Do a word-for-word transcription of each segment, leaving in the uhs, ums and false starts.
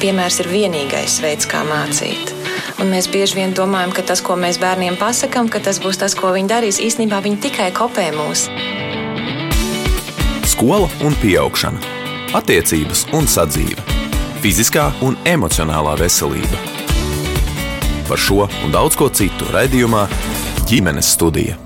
piemērs ir vienīgais veids, kā mācīt. Un mēs bieži vien domājam, ka tas, ko mēs bērniem pasakām, ka tas būs tas, ko viņi darīs, īstenībā viņi tikai kopē mūs. Skola un pieaugšana. Attiecības un sadzīve. Fiziskā un emocionālā veselība. Par šo un daudz ko citu raidījumā Ģimenes studija.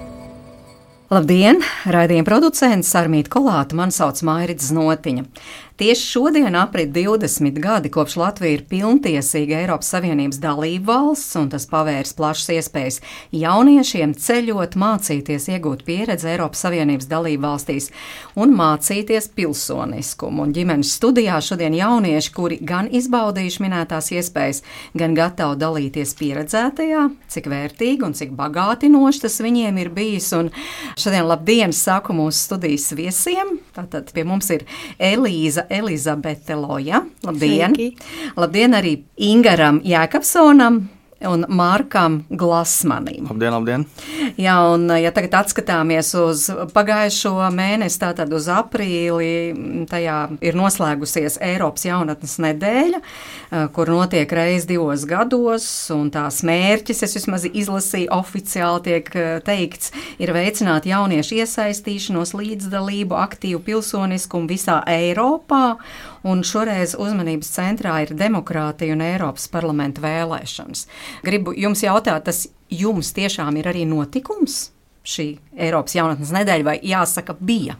Labdien! Raidījuma producents Sarmīta Kolāta, man sauc Mairita Znotiņa. Tieši šodien aprit divdesmit gadi, kopš Latvija ir pilntiesīga Eiropas Savienības dalība valsts, un tas pavērs plašas iespējas jauniešiem ceļot, mācīties, iegūt pieredzi Eiropas Savienības dalība valstīs un mācīties pilsoniskumu. Un ģimenes studijā šodien jaunieši, kuri gan izbaudījuši minētās iespējas, gan gatavi dalīties pieredzētajā, cik vērtīgi un cik bagātinoši tas viņiem ir bijis. Un šodien labdien saku mūsu studijas viesiem. Tātad pie mums ir Elīza Elizabete Loja. Labdien! Sveiki. Labdien arī Ingaram Jēkabsonam un Markam Glasmanim. Labdien, labdien! Jā, un ja tagad atskatāmies uz pagājušo mēnesi, tātad uz aprīli, tajā ir noslēgusies Eiropas jaunatnes nedēļa, kur notiek reiz divos gados, un tās mērķis, es vismaz izlasīju, oficiāli tiek teikts, ir veicināt jauniešu iesaistīšanos, līdzdalību, aktīvu pilsoniskumu visā Eiropā, un šoreiz uzmanības centrā ir demokrātija un Eiropas parlamenta vēlēšanas. Gribu jums jautāt, tas jums tiešām ir arī notikums šī Eiropas jaunatnes nedēļa, vai jāsaka bija?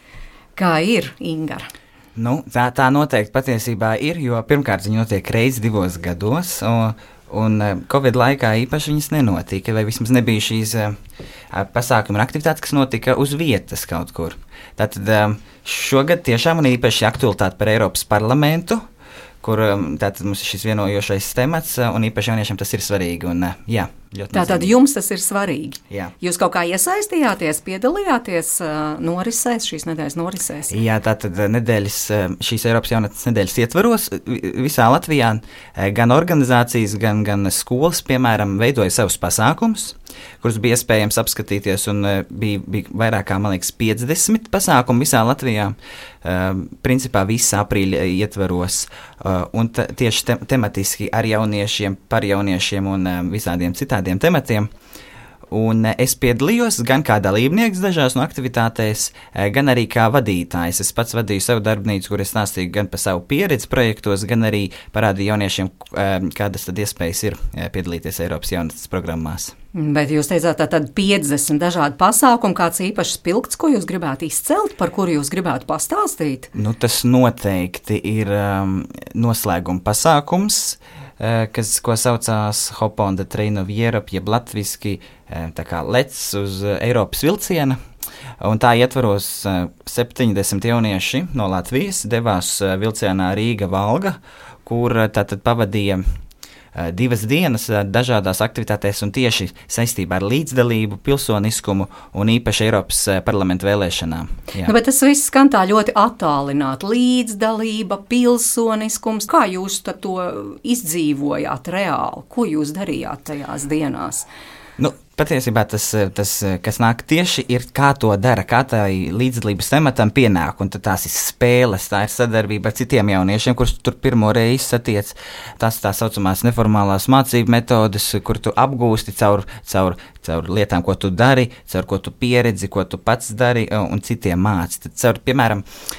Kā ir, Ingara? Nu, tā, tā noteikti patiesībā ir, jo pirmkārt viņi notiek reiz divos gados, un, un Covid laikā īpaši viņas nenotika, vai vismaz nebija šīs pasākuma un aktivitātes, kas notika uz vietas kaut kur. Tātad šogad tiešām un īpaši aktualitāte par Eiropas parlamentu, kur tātad mums ir šis vienojošais temats, un īpaši jauniešiem tas ir svarīgi. Un, jā, tātad jums tas ir svarīgi? Jā. Jūs kaut kā iesaistījāties, piedalījāties norisēs, šīs nedēļas norisēs? Jā, tātad nedēļas, šīs Eiropas jaunatnes nedēļas ietvaros visā Latvijā gan organizācijas, gan, gan skolas, piemēram, veidoja savus pasākumus, kurus bija iespējams apskatīties, un bija, bija vairāk kā, man liekas, piecdesmit pasākumu visā Latvijā, uh, principā visa aprīļa ietvaros, uh, un t- tieši te- tematiski ar jauniešiem, par jauniešiem un uh, visādiem citādiem tematiem. Un es piedalījos gan kā dalībnieks dažās no aktivitātēs, gan arī kā vadītājs. Es pats vadīju savu darbnīcu, kur es stāstīju gan par savu pieredzi projektos, gan arī parādīju jauniešiem, kādas tad iespējas ir piedalīties Eiropas jaunatnes programmās. Bet jūs teicāt, tā tad piecdesmit dažādi pasākumi, kāds īpašs pilkts, ko jūs gribētu izcelt, par kuru jūs gribētu pastāstīt? Nu, tas noteikti ir um, noslēguma pasākums, uh, kas, ko saucās Hop on the Train of Europe, jeb latviski uh, tā kā lec uz uh, Eiropas vilciena. Un tā ietvaros uh, septiņdesmit jaunieši no Latvijas devās uh, vilcienā Rīga-Valga, kur uh, tātad pavadīja divas dienas dažādās aktivitātēs un tieši saistībā ar līdzdalību, pilsoniskumu un īpaši Eiropas parlamenta vēlēšanām. Nu, bet tas viss skan tā ļoti attālināti. Līdzdalība, pilsoniskums. Kā jūs to izdzīvojāt reāli? Ko jūs darījāt tajās dienās? Nu, patiesībā tas, tas, kas nāk tieši, ir kā to dara, kā tā līdzdalības tematam pienāk, un tās ir spēles, tā ir sadarbība ar citiem jauniešiem, kurus tur pirmo reizi satiec, tās tā saucamās neformālās mācību metodes, kur tu apgūsti caur, caur, caur lietām, ko tu dari, caur ko tu pieredzi, ko tu pats dari, un citiem māci. Tad caur, piemēram,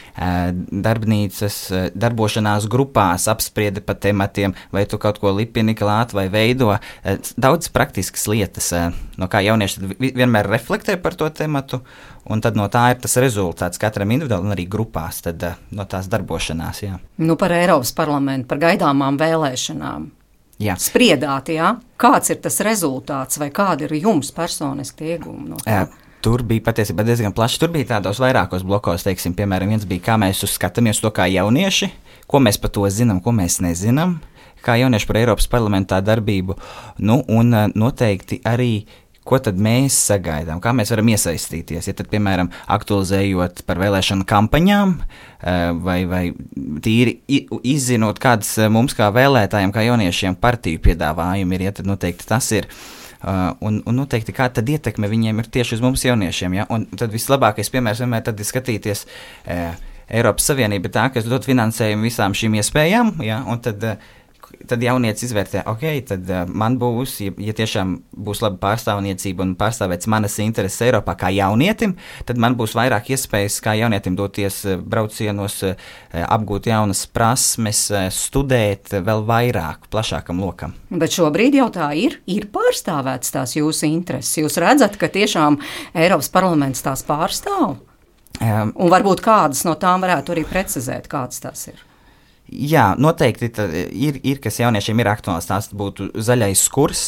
darbnīcas, darbošanās grupās, apspriedi par tematiem, vai tu kaut ko lipini klāt vai veido, daudz praktiskas lietas, no kā jaunieši vienmēr reflektē par to tematu, un tad no tā ir tas rezultāts katram individuāli un arī grupās, tad no tās darbošanās, jā. Nu, par Eiropas parlamentu, par gaidāmām vēlēšanām. Jā. Spriedāt, jā? Kāds ir tas rezultāts, vai kādi ir jums personiski iegūmi no tā? Jā. Tur bija patiesībā diezgan plaši. Tur bija tādos vairākos blokos, teiksim, piemēram, viens bija, kā mēs uzskatāmies to kā jaunieši, ko mēs par to zinām, ko mēs nezinām, kā jaunieši par Eiropas parlamentā darbību, nu, un noteikti arī, ko tad mēs sagaidām, kā mēs varam iesaistīties, ja tad, piemēram, aktualizējot par vēlēšanu kampaņām, vai, vai tīri izzinot, kādas mums kā vēlētājiem, kā jauniešiem partiju piedāvājumi ir, ja tad noteikti tas ir. Uh, un, un noteikti kā tad ietekme viņiem ir tieši uz mums jauniešiem, ja? Un tad vislabākais piemērs vienmēr tad ir skatīties, uh, Eiropas Savienība ir tā, kas dod finansējumu visām šīm iespējām, ja, un tad tad jaunietis izvērtē, ok, tad uh, man būs, ja, ja tiešām būs laba pārstāvniecība un pārstāvēts manas intereses Eiropā kā jaunietim, tad man būs vairāk iespējas kā jaunietim doties uh, braucienos, uh, apgūt jaunas prasmes, uh, studēt uh, vēl vairāk, plašākam lokam. Bet šobrīd jau tā ir, ir pārstāvēts tās jūsu intereses. Jūs redzat, ka tiešām Eiropas parlaments tās pārstāv? Um, un varbūt kādas no tām varētu arī precizēt, kādas tās ir? Jā, noteikti ir, ir, kas jauniešiem ir aktuāls, tās būtu zaļais kurs,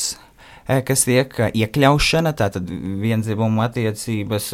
kas tiek iekļaušana, tātad viendzimumu attiecības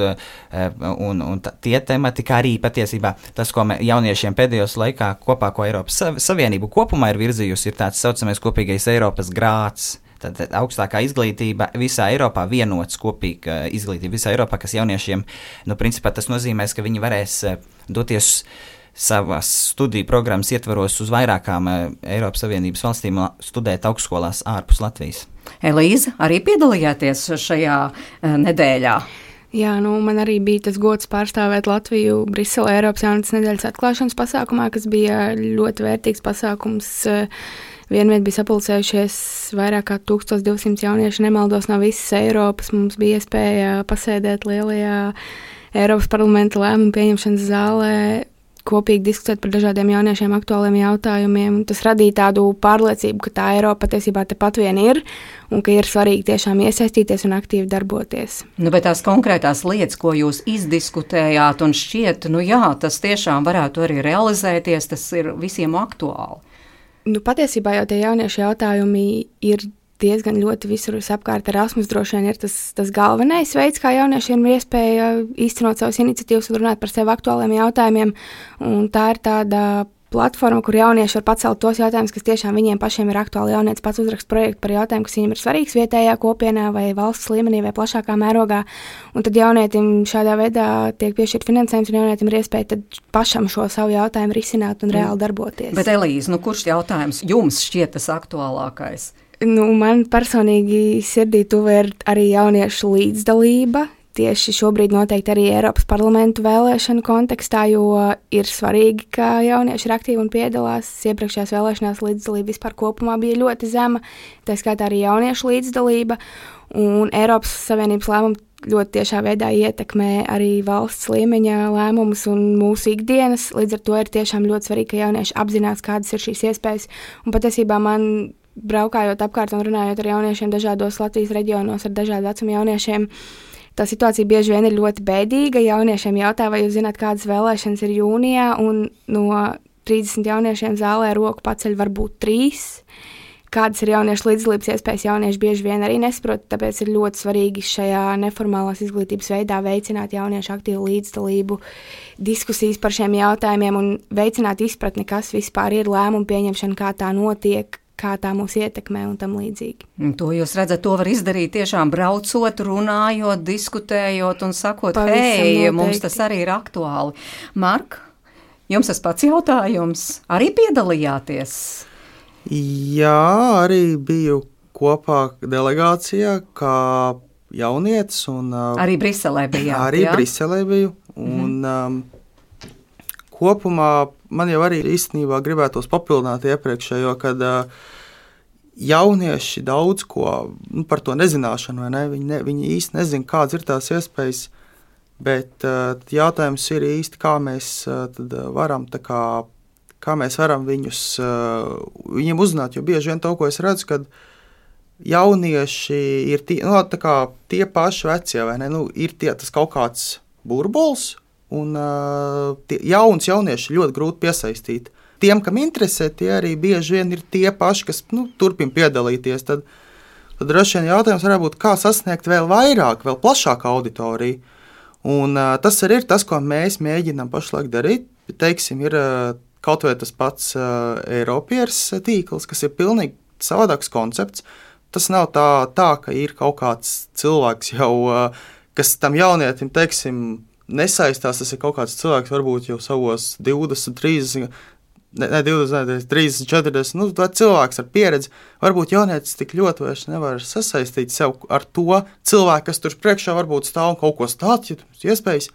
un, un tā, tie temati, kā arī patiesībā tas, ko mē, jauniešiem pēdējos laikā kopā, ko Eiropas Savienība kopumā ir virzījusi, ir tāds saucamais kopīgais Eiropas grāds. Tad augstākā izglītība visā Eiropā, vienots kopīga izglītība visā Eiropā, kas jauniešiem, nu, principā tas nozīmēs, ka viņi varēs doties savas studiju programmas ietvaros uz vairākām Eiropas Savienības valstīm studēt augstskolās ārpus Latvijas. Elīza, arī piedalījāties šajā nedēļā? Jā, nu, man arī bija tas gods pārstāvēt Latviju Briselē Eiropas jaunatnes nedēļas atklāšanas pasākumā, kas bija ļoti vērtīgs pasākums. Vienviet bija sapulcējušies vairāk kā tūkstoš divsimt jaunieši, nemaldos no visas Eiropas. Mums bija iespēja pasēdēt lielajā Eiropas parlamenta lēmumu pieņemšanas zālē, kopīgi diskutēt par dažādiem jauniešiem aktuāliem jautājumiem. Tas radīja tādu pārliecību, ka tā Eiropa patiesībā tepat vien ir un ka ir svarīgi tiešām iesaistīties un aktīvi darboties. Nu, bet tās konkrētās lietas, ko jūs izdiskutējāt un šķiet, nu jā, tas tiešām varētu arī realizēties, tas ir visiem aktuāli. Nu, patiesībā jau tie jauniešu jautājumi ir diezgan ļoti visur apkārt. Erasmus droši vien ir tas, tas galvenais veids, kā jauniešiem ir iespēja īstenot savas iniciatīvas un runāt par sev aktuāliem jautājumiem. Un tā ir tāda platforma, kur jaunieši var pacelt tos jautājumus, kas tiešām viņiem pašiem ir aktuāli. Jaunietis pats uzraksta projektu par jautājumu, kas viņiem ir svarīgs vietējā kopienā vai valsts līmenī vai plašākā mērogā. Un tad jaunietim šādā veidā tiek piešķirt finansējums un jaunietim ir iespēja tad pašam šo savu jautājumu risināt un reāli darboties. Bet Elīza, nu kurš jautājums jums šķiet tas aktuālākais? Nu, man personīgi sirdī tuva ir arī jauniešu līdzdalība. Tieši šobrīd noteikti arī Eiropas parlamentu vēlēšanu kontekstā, jo ir svarīgi, ka jaunieši ir aktīvi un piedalās. Iepriekšējās vēlēšanās līdzdalība vispār kopumā bija ļoti zema, tā skaitā arī jauniešu līdzdalība. Un Eiropas Savienības lēmumi ļoti tiešā veidā ietekmē arī valsts līmeņa lēmumus un mūsu ikdienas. Līdz ar to ir tiešām ļoti svarīgi, ka jaunieši apzinās, kādas ir šīs iespējas. Un patiesībā man braukājot apkārt un runājot ar jauniešiem dažādos Latvijas reģionos ar dažādu vecumu jauniešiem, tā situācija bieži vien ir ļoti bēdīga. Jauniešiem jautā, vai jūs zināt, kādas vēlēšanas ir jūnijā, un no trīsdesmit jauniešiem zālē roku paceļ varbūt trīs. Kādas ir jauniešu līdzdalības iespējas, jaunieši bieži vien arī nesaprot, tāpēc ir ļoti svarīgi šajā neformālās izglītības veidā veicināt jauniešu aktīvu līdzdalību, diskusijas par šiem jautājumiem un veicināt izpratni, kas vispār ir lēmumu pieņemšana, kā tā notiek, kā tā mūs ietekmē un tam līdzīgi. To jūs redzat, to var izdarīt tiešām braucot, runājot, diskutējot un sakot, hei, mums tas arī ir aktuāli. Mark, jums tas pats jautājums, arī piedalījāties? Jā, arī biju kopā delegācijā kā jaunietis. Un, arī Briselē bijāt, Arī jā? Briselē biju. Un mm-hmm. um, kopumā man jau arī īstenībā gribētos papildināt iepriekšējo, kad uh, jaunieši daudz ko nu, par to nezināšanu, vai ne? Viņi, ne, viņi īsti nezina, kādas ir tās iespējas, bet uh, jautājums ir īsti, kā mēs uh, tad varam, tā kā, kā mēs varam viņus, uh, viņiem uzzināt, jo bieži vien to, ko es redzu, kad jaunieši ir tie, nu, tā kā tie paši vecie, vai ne? Nu, ir tie, tas kaut kāds burbulis, un uh, tie, jauns jaunieši ļoti grūti piesaistīt. Tiem, kam interesē, tie arī bieži vien ir tie paši, kas nu, turpina piedalīties. Tad, tad droši vien jautājums varētu būt, kā sasniegt vēl vairāk, vēl plašāku auditoriju. Un uh, tas arī ir tas, ko mēs mēģinām pašlaik darīt. Teiksim, ir uh, kaut vai tas pats uh, Eiropieris tīkls, kas ir pilnīgi savādāks koncepts. Tas nav tā, tā ka ir kaut kāds cilvēks jau, uh, kas tam jaunietim, teiksim, nesaistās, tas ir kaut kāds cilvēks, varbūt jau savos divdesmit, trīsdesmit, ne, ne divdesmit, trīsdesmit, četrdesmit, nu, vai cilvēks ar pieredzi, varbūt jaunietis tik ļoti vairs nevar sasaistīt sev ar to cilvēku, kas tur priekšā varbūt stāv un kaut ko stāst, ja iespējas,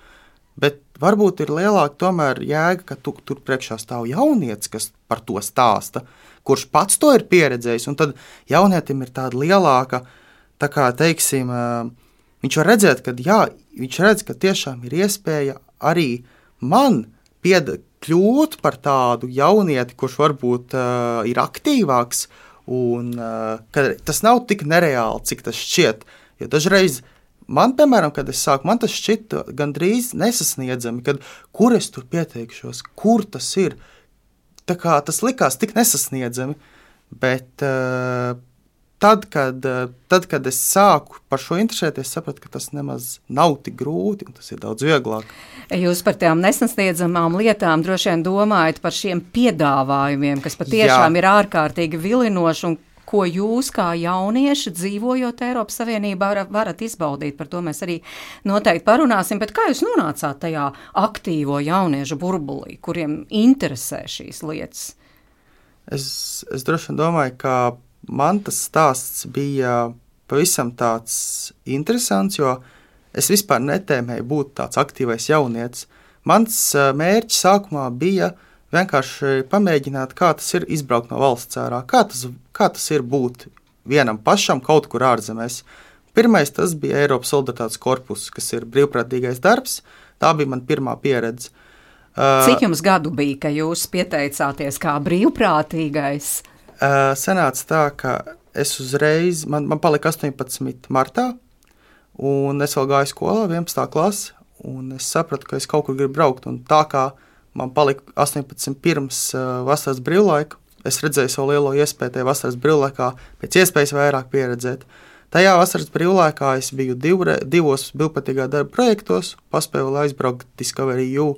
Bet varbūt ir lielāka tomēr jēga, ka tu, tur priekšā stāv jaunietis, kas par to stāsta, kurš pats to ir pieredzējis, un tad jaunietim ir tāda lielāka, tā kā teiksim, viņš var redzēt, ka jā, viņš redz, ka tiešām ir iespēja arī man pied, kļūt par tādu jaunieti, kurš varbūt uh, ir aktīvāks, un uh, ka tas nav tik nereāli, cik tas šķiet, jo dažreiz man, piemēram, kad es sāku, man tas šķita gandrīz nesasniedzami, kad kur es tur pieteikšos, kur tas ir. Tā kā tas likās tik nesasniedzami, bet uh, tad, kad, uh, tad, kad es sāku par šo interesēties, sapratu, ka tas nemaz nav tik grūti un tas ir daudz vieglāk. Jūs par tām nesasniedzamām lietām droši vien domājat par šiem piedāvājumiem, kas patiešām Jā. Ir ārkārtīgi vilinoši un ko jūs kā jaunieši dzīvojot Eiropas Savienībā varat izbaudīt. Par to mēs arī noteikti parunāsim, bet kā jūs nonācāt tajā aktīvo jauniešu burbulī, kuriem interesē šīs lietas? Es, es droši vien domāju, ka man tas stāsts bija pavisam tāds interesants, jo es vispār netēmēju būt tāds aktīvais jaunietis. Mans mērķis sākumā bija vienkārši pamēģināt, kā tas ir izbraukt no valsts ārā, kā tas, kā tas ir būt vienam pašam kaut kur ārzemēs. Pirmais tas bija Eiropas solidaritātes korpus, kas ir brīvprātīgais darbs. Tā bija man pirmā pieredze. Cik jums gadu bija, ka jūs pieteicāties kā brīvprātīgais? Sanāca tā, ka es uzreiz, man, man palika astoņpadsmit martā, un es vēl gāju skolā, vienpadsmitā klase, un es sapratu, ka es kaut kur gribu braukt, un tā kā man palika astoņpadsmit pirms uh, vasaras brīvlaika. Es redzēju savu lielo iespēju tajā vasaras brīvlaikā pēc iespējas vairāk pieredzēt. Tajā vasaras brīvlaikā es biju divre, divos brīvprātīgā darba projektos, paspēju vēl aizbraukt Discovery U,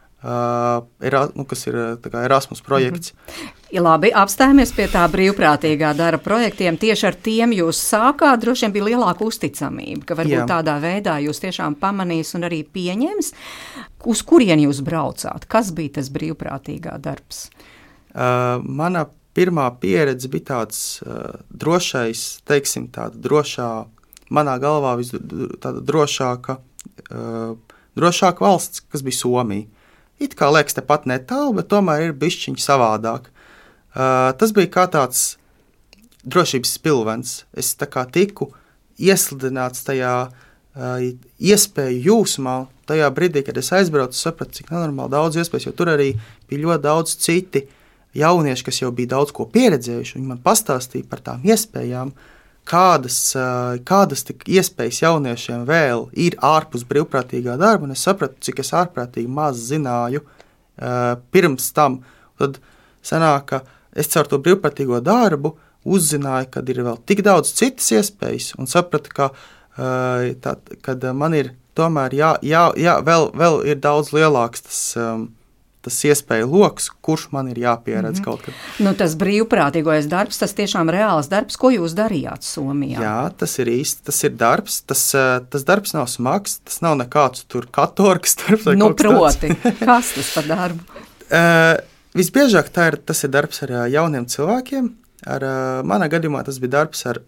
uh, era, nu, kas ir tā kā Erasmus projekts. Mm-hmm. Ja labi, apstājamies pie tā brīvprātīgā darba projektiem. Tieši ar tiem jūs sākāt, droši vien bija lielāka uzticamība, ka varbūt Jā. Tādā veidā jūs tiešām pamanīs un arī pieņems. Uz kurien jūs braucāt? Kas bija tas brīvprātīgā darbs? Uh, mana pirmā pieredze bija tāds uh, drošais, teiksim, tāda drošā, manā galvā vis, tāda drošāka, uh, drošāka valsts, kas bija Somija. It kā liekas tepat netālu, bet tomēr ir bišķiņi savādāk. Uh, tas bija kā tāds drošības spilvens. Es tā kā tiku ieslidināts tajā uh, iespēju jūsmā, tajā brīdī, kad es aizbraucu, sapratu, cik nenormāli daudz iespējas, jo tur arī bija ļoti daudz citi jaunieši, kas jau bija daudz ko pieredzējuši, un man pastāstīja par tām iespējām, kādas, uh, kādas tik iespējas jauniešiem vēl ir ārpus brīvprātīgā darba, un es sapratu, cik es ārprātīgi maz zināju uh, pirms tam. Tad sanāk, ka es caur to brīvprātīgo darbu uzzināju, ka ir vēl tik daudz citas iespējas, un sapratu, ka, uh, tā, kad man ir tomēr jā, jā, jā, vēl, vēl ir daudz lielāks tas, um, tas iespēju loks, kurš man ir jāpieredz mm-hmm. kaut kad. Nu, tas brīvprātīgais darbs, tas tiešām reāls darbs, ko jūs darījāt Somijā? Jā, tas ir īsti, tas ir darbs, tas, tas darbs nav smags, tas nav nekāds tur katorgas darbs. Nu, proti, kas tas par darbu? uh, Visbiežāk tā ir, tas ir darbs ar jauniem cilvēkiem. Ar, manā gadījumā tas bija darbs ar,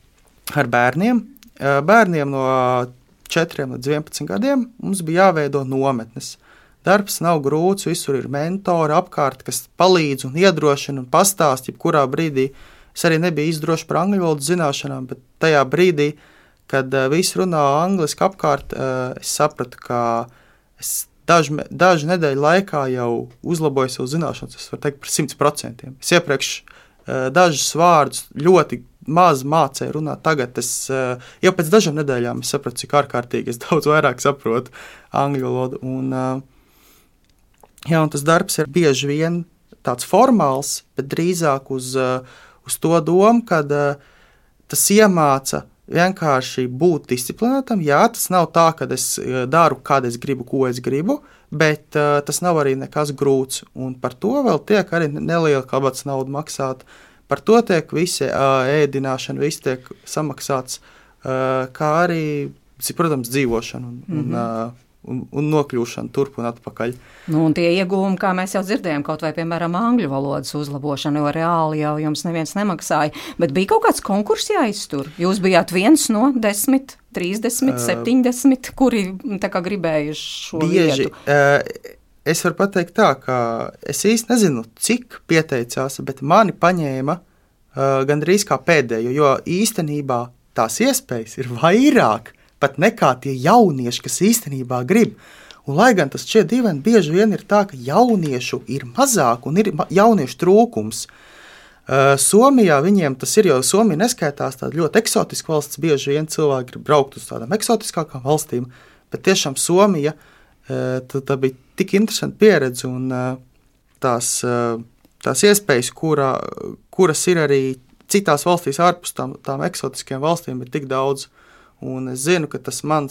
ar bērniem. Bērniem no četriem līdz vienpadsmit gadiem mums bija jāveido nometnes. Darbs nav grūts, visur ir mentori apkārt, kas palīdz un iedrošina un pastāst, jebkurā brīdī. Es arī nebiju izdroši par angļu valodas zināšanām, bet tajā brīdī, kad visi runā angliski apkārt, es sapratu, ka es Dažu, dažu nedēļu laikā jau uzlaboju savu zināšanas, es varu teikt par simt procentiem. Es iepriekš uh, dažus vārdus ļoti maz mācēju runāt, tagad es uh, jau pēc dažām nedēļām es sapratu, cik ārkārtīgi es daudz vairāk saprotu angļu valodu. Un, uh, jā, un tas darbs ir bieži vien tāds formāls, bet drīzāk uz, uh, uz to domu, kad uh, tas iemāca vienkārši būt disciplinētam. Jā, tas nav tā, ka es daru, kad es gribu, ko es gribu, bet uh, tas nav arī nekas grūts. Un par to vēl tiek arī neliela kabatas nauda maksāt. Par to tiek visi uh, ēdināšana, viss tiek samaksāts, uh, kā arī, protams, dzīvošana un, mm-hmm. un, uh, un, un nokļūšanu turp un atpakaļ. Nu, un tie iegūmi, kā mēs jau dzirdējām, kaut vai, piemēram, angļu valodas uzlabošana, jo reāli jau jums neviens nemaksāja. Bet bija kaut kāds konkurss jāiztur. Jūs bijāt viens no desmit, trīsdesmit, septiņdesmit, kuri tā kā gribējuši šo bieži, vietu. Uh, es varu pateikt tā, ka es īsti nezinu, cik pieteicās, bet mani paņēma uh, gandrīz kā pēdējo, jo īstenībā tās iespējas ir vairāk pat nekā tie jaunieši, kas īstenībā grib. Un, lai gan tas šķiet dīvaini, bieži vien ir tā, ka jauniešu ir mazāk un ir jauniešu trūkums. Uh, Somijā viņiem tas ir, jo Somija neskaitās tāda ļoti eksotiska valsts, bieži vien cilvēki grib braukt uz tādām eksotiskākām valstīm, bet tiešām Somija, uh, tā, tā bija tik interesanta pieredze un uh, tās, uh, tās iespējas, kurā, kuras ir arī citās valstīs ārpus tām, tām eksotiskajām valstīm, ir tik daudz. Un es zinu, ka tas mans,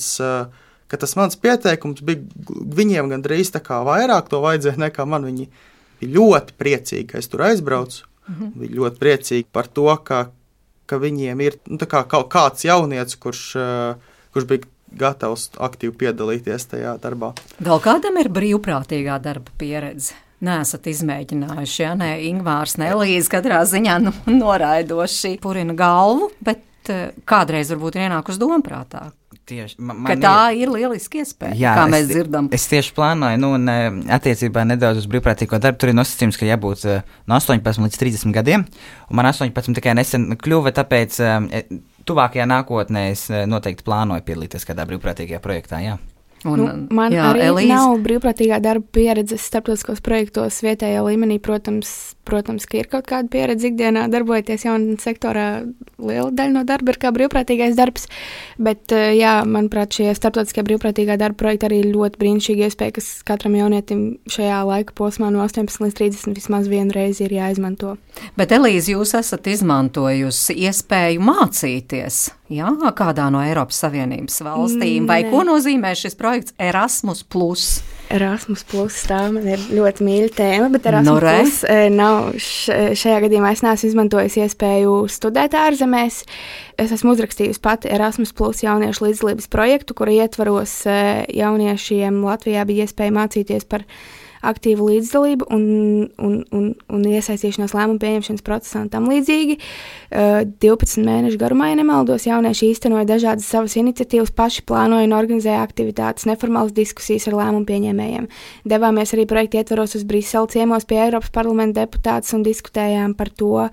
ka tas mans pieteikums bija viņiem gandrīz tā kā vairāk to vajadzēja nekā man. Viņi bija ļoti priecīgi, ka es tur aizbraucu. Mm-hmm. Bija ļoti priecīgi par to, ka, ka viņiem ir nu, tā kā kaut kāds jaunietis, kurš, kurš bija gatavs aktīvi piedalīties tajā darbā. Vēl kādam ir brīvprātīgā darba pieredze? Neesat izmēģinājuši, ja? Ne Ingmārs, ne Elīze katrā ziņā nu, noraidoši purina galvu, bet kādreiz varbūt ir ienākusi domprātā. Tieši, man, man ka tā ir, ir lieliski iespēja, jā, kā mēs es, dzirdam. Es tieši plānoju, nu, un attiecībā nedaudz uz brīvprātīgo darbu, tur ir nosacījums, ka jābūt no astoņpadsmit līdz trīsdesmit gadiem, un man astoņpadsmit tikai nesen kļuva, tāpēc tuvākajā nākotnē es noteikti plānoju piedalīties kādā brīvprātīgajā projektā, jā. Un, nu, man jā, arī Elīze. Nav brīvprātīgā darba pieredzes starptautiskos projektos vietējā līmenī. Protams, protams, ka ir kaut kāda pieredze ikdienā darbojoties jaunatnes sektorā. Liela daļa no darba ir kā brīvprātīgais darbs, bet, jā, manuprāt, šie starptautiskie brīvprātīgā darba projekti arī ļoti brīnišķīgi iespēja, kas katram jaunietim šajā laika posmā no astoņpadsmit līdz trīsdesmit vismaz vienu reizi ir jāizmanto. Bet, Elīze, jūs esat izmantojusi iespēju mācīties, jā, kādā no Eiropas Savienības valstīm, vai ne. Ko nozīmē šis projekts Erasmus plus? Erasmus plus, tā man ir ļoti mīļa tēma, bet Erasmus no plus nav, šajā gadījumā es neesmu izmantojis iespēju studēt ārzemēs. Es esmu uzrakstījusi pati Erasmus plus jauniešu līdzdalības projektu, kura ietvaros jauniešiem Latvijā bija iespēja mācīties par aktīvu līdzdalību un, un, un, un iesaistīšanos lēmumu pieņemšanas procesā un tam līdzīgi. divpadsmit mēnešu garumā, ja nemaldos, jaunieši īstenoja dažādas savas iniciatīvas, paši plānoja un organizēja aktivitātes, neformālas diskusijas ar lēmumu pieņēmējiem. Devāmies arī projekta ietvaros uz Briseli ciemos pie Eiropas parlamenta deputātes un diskutējām par to,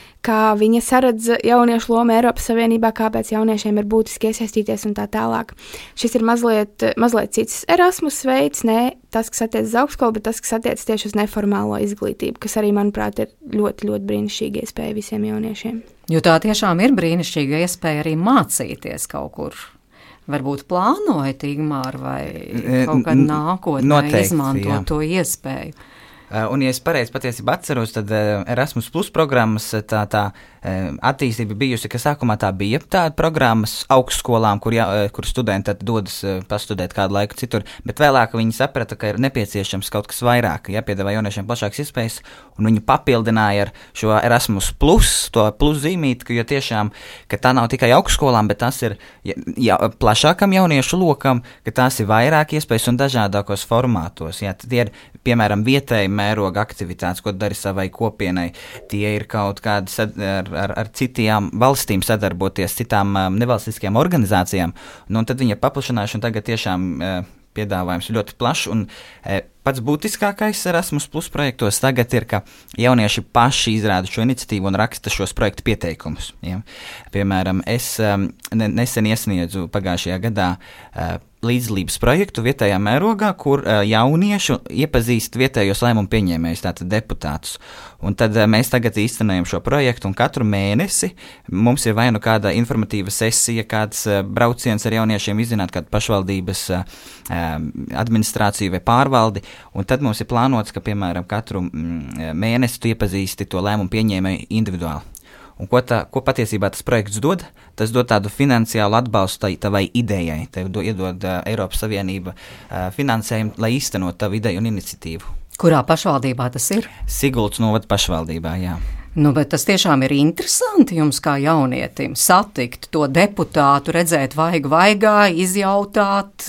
kā viņa saredz jauniešu lomu Eiropas Savienībā, kāpēc jauniešiem ir būtiski iesaistīties un tā tālāk. Šis ir mazliet, mazliet cits Erasmus veids, ne tas, kas attiec uz augstskolu, bet tas, kas attiec tieši uz neformālo izglītību, kas arī, manuprāt, ir ļoti, ļoti brīnišķīga iespēja visiem jauniešiem. Jo tā tiešām ir brīnišķīga iespēja arī mācīties kaut kur. Varbūt plānojat, Ingmār, vai kaut kad nākotnē izmantot jā. To iespēju. Un, ja es pareizi patiesībā atceros, tad Erasmus plus programmas tā, tā attīstība bijusi, ka sākumā tā bija tāda programmas augstskolām, kur, jā, kur studenti dodas pastudēt kādu laiku citur, bet vēlāk viņi saprata, ka ir nepieciešams kaut kas vairāk, jāpiedāvā jauniešiem plašākas iespējas, un viņi papildināja ar šo Erasmus plus, to plus zīmīti, jo tiešām, ka tā nav tikai augstskolām, bet tas ir jā, plašākam jauniešu lokam, ka tās ir vairāk iespējas un dažādākos formātos. Jā, tie ir, piemēram, vietēji mēroga aktivitātes, ko dari savai kopienai. Tie ir kaut kādi sad, ar, ar, ar citām valstīm sadarboties, citām um, nevalstiskajām organizācijām. Nu, un tad viņi ir paplašinājuši un tagad tiešām uh, piedāvājums ļoti plašs. Un uh, pats būtiskākais Erasmus plus projektos tagad ir, ka jaunieši paši izrāda šo iniciatīvu un raksta šos projektu pieteikumus. Ja? Piemēram, es um, nesen iesniedzu pagājušajā gadā uh, līdzdalības projektu vietējā mērogā, kur uh, jauniešu iepazīst vietējos lēmumu pieņēmējus, tātad deputātus. Un tad uh, mēs tagad īstenojam šo projektu, un katru mēnesi mums ir vai nu kāda informatīva sesija, kāds uh, brauciens ar jauniešiem izzināt kādu pašvaldības uh, administrāciju vai pārvaldi, un tad mums ir plānots, ka, piemēram, katru mm, mēnesi tu iepazīsti to lēmumu pieņēmēju individuāli. Un ko, tā, ko patiesībā tas projekts dod? Tas dod tādu finansiālu atbalstu tavai idejai. Tev do, iedod uh, Eiropas Savienība uh, finansējumu, lai īstenot tavu ideju un iniciatīvu. Kurā pašvaldībā tas ir? Sigultas novada pašvaldībā, jā. Nu, bet tas tiešām ir interesanti jums kā jaunietim satikt to deputātu, redzēt vaigu vaigā, izjautāt.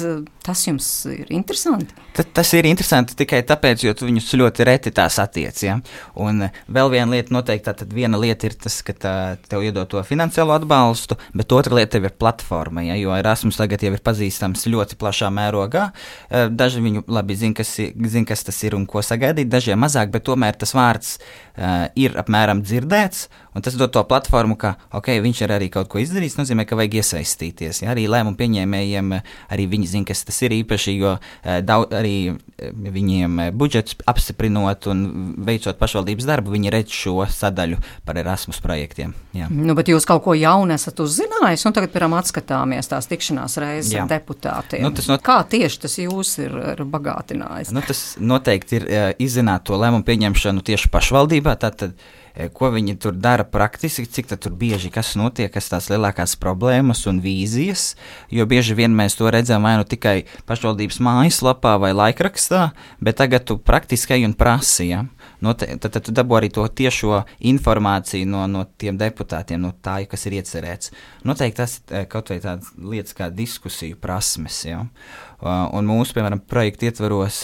Tas jums ir interesanti? Ta, tas ir interesanti tikai tāpēc, jo tu viņus ļoti reti tā satiec. Ja? Un vēl viena lieta noteikti, tātad viena lieta ir tas, ka tā, tev iedod to finansiālo atbalstu, bet otra lieta tev ir platforma, ja? Jo Erasmus tagad jau ir pazīstams ļoti plašā mērogā. Daži viņu labi zin, kas, zin, kas tas ir un ko sagaidīt, dažiem mazāk, bet tomēr tas vārds uh, ir apmēram dzirdēts, un tas dod to platformu, ka, ok, viņš ir arī kaut ko izdarījis, nozīmē, ka vajag iesaistīties. Ja? Arī lēmumu pieņēmējiem, arī viņi zin, kas tas ir īpaši, jo daudz arī viņiem budžets apstiprinot un veicot pašvaldības darbu, viņi redz šo sadaļu par Erasmus projektiem. Jā. Nu, bet jūs kaut ko jaunu esat uzzinājis, un tagad, piemēram, atskatāmies tās tikšanās reizes ar deputātiem. Nu, tas not... Kā tieši tas jūs ir, ir bagātinājis? Nu, tas noteikti ir izzināt to lēmumu pieņemšanu tieši pašvaldībā, tātad ko viņi tur dara praktiski, cik tur bieži kas notiek, kas tās lielākās problēmas un vīzijas, jo bieži vien mēs to redzam vai nu tikai pašvaldības mājaslapā vai laikrakstā, bet tagad tu praktiski ej un prasi, ja? Note, tad, tad tu dabū arī to tiešo informāciju no, no tiem deputātiem, no tā, kas ir iecerēts. Noteikti tas ir kaut vai tādas lietas kā diskusiju prasmes, ja? Un mūsu, piemēram, projektu ietvaros,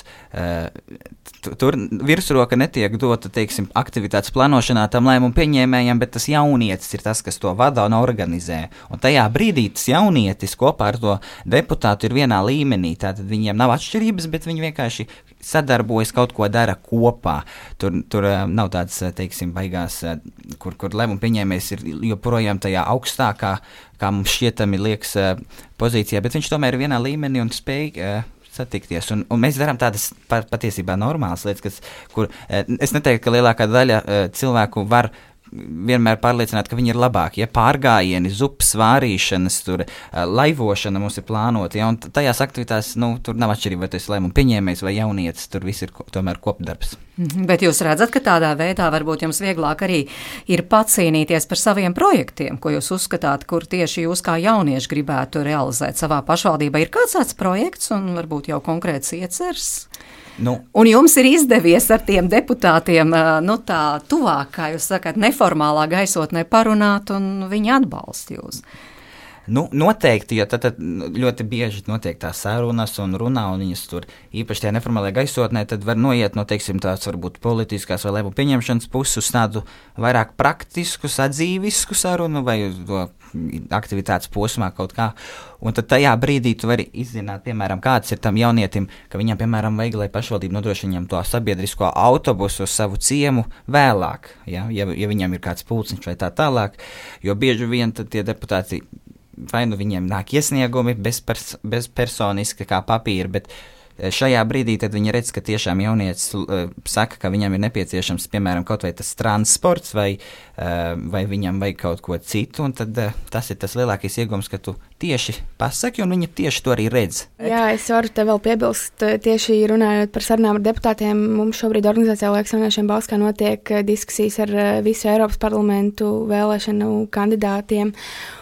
tur virsroka netiek dota, teiksim, aktivitātes plānošanā tam lēmumu pieņēmējam, bet tas jaunietis ir tas, kas to vada un organizē. Un tajā brīdī tas jaunietis kopā ar to deputātu ir vienā līmenī, tātad viņiem nav atšķirības, bet viņi vienkārši sadarbojas, kaut ko dara kopā. Tur, tur nav tāds, teiksim, baigās, kur, kur lēmumu pieņēmējs ir joprojām tajā augstākā, kā mums šķietami liekas, pozīcijā, bet viņš tomēr ir vienā līmenī un spēj uh, satikties. Un, un mēs darām tādas pa, patiesībā normālas lietas, kas, kur uh, es neteiktu, ka lielākā daļa uh, cilvēku var vienmēr pārliecināt, ka viņi ir labāki. Ja? Pārgājieni, zupas vārīšanas, tur, uh, laivošana mums ir plānota. Ja? Un tajās aktivitātēs nu, tur nav atšķirība, vai tas ir lēmumu pieņēmējs vai jaunietis. Tur viss ir ko, tomēr kopdarbs. Mm-hmm. Bet jūs redzat, ka tādā veidā varbūt jums vieglāk arī ir pacīnīties par saviem projektiem, ko jūs uzskatāt, kur tieši jūs kā jaunieši gribētu realizēt savā pašvaldībā. Ir kāds tāds projekts un varbūt jau konkrēts iecers? Nu. Un jums ir izdevies ar tiem deputātiem, nu tā tuvāk, kā jūs sakat, neformālā gaisotnē parunāt un viņi atbalsta jūs. Nu, noteikti, jo tad, tad ļoti bieži notiek tās sarunas un runā, un viņas tur īpaši tajā neformālajā gaisotnē, tad var noiet no, teiksim, tās varbūt politiskās vai lēmumu pieņemšanas puses uz tādu vairāk praktisku, sadzīvisku sarunu vai uz to aktivitātes posmā kaut kā. Un tad tajā brīdī tu vari izzināt, piemēram, kāds ir tam jaunietim, ka viņam, piemēram, vajag, lai pašvaldība nodrošina viņam to sabiedrisko autobusu uz savu ciemu vēlāk, ja, ja, ja viņam ir kāds pulciņš vai tā tālāk, jo bieži vien tad tie deputāti vai nu viņiem nāk iesniegumi bezpers, bezpersoniski kā papīri, bet šajā brīdī tad viņi redz, ka tiešām jaunietis uh, saka, ka viņam ir nepieciešams, piemēram, kaut vai tas transports vai, uh, vai viņam vajag kaut ko citu, un tad uh, tas ir tas lielākais iegums, ka tu tieši pasaki, un viņi tieši to arī redz. Jā, es varu te vēl piebilst, tieši runājot par sarunām ar deputātiem, mums šobrīd organizācijā Laiks jauniešiem Bauskā notiek diskusijas ar visu Eiropas parlamentu vēlēšanu kandidātiem.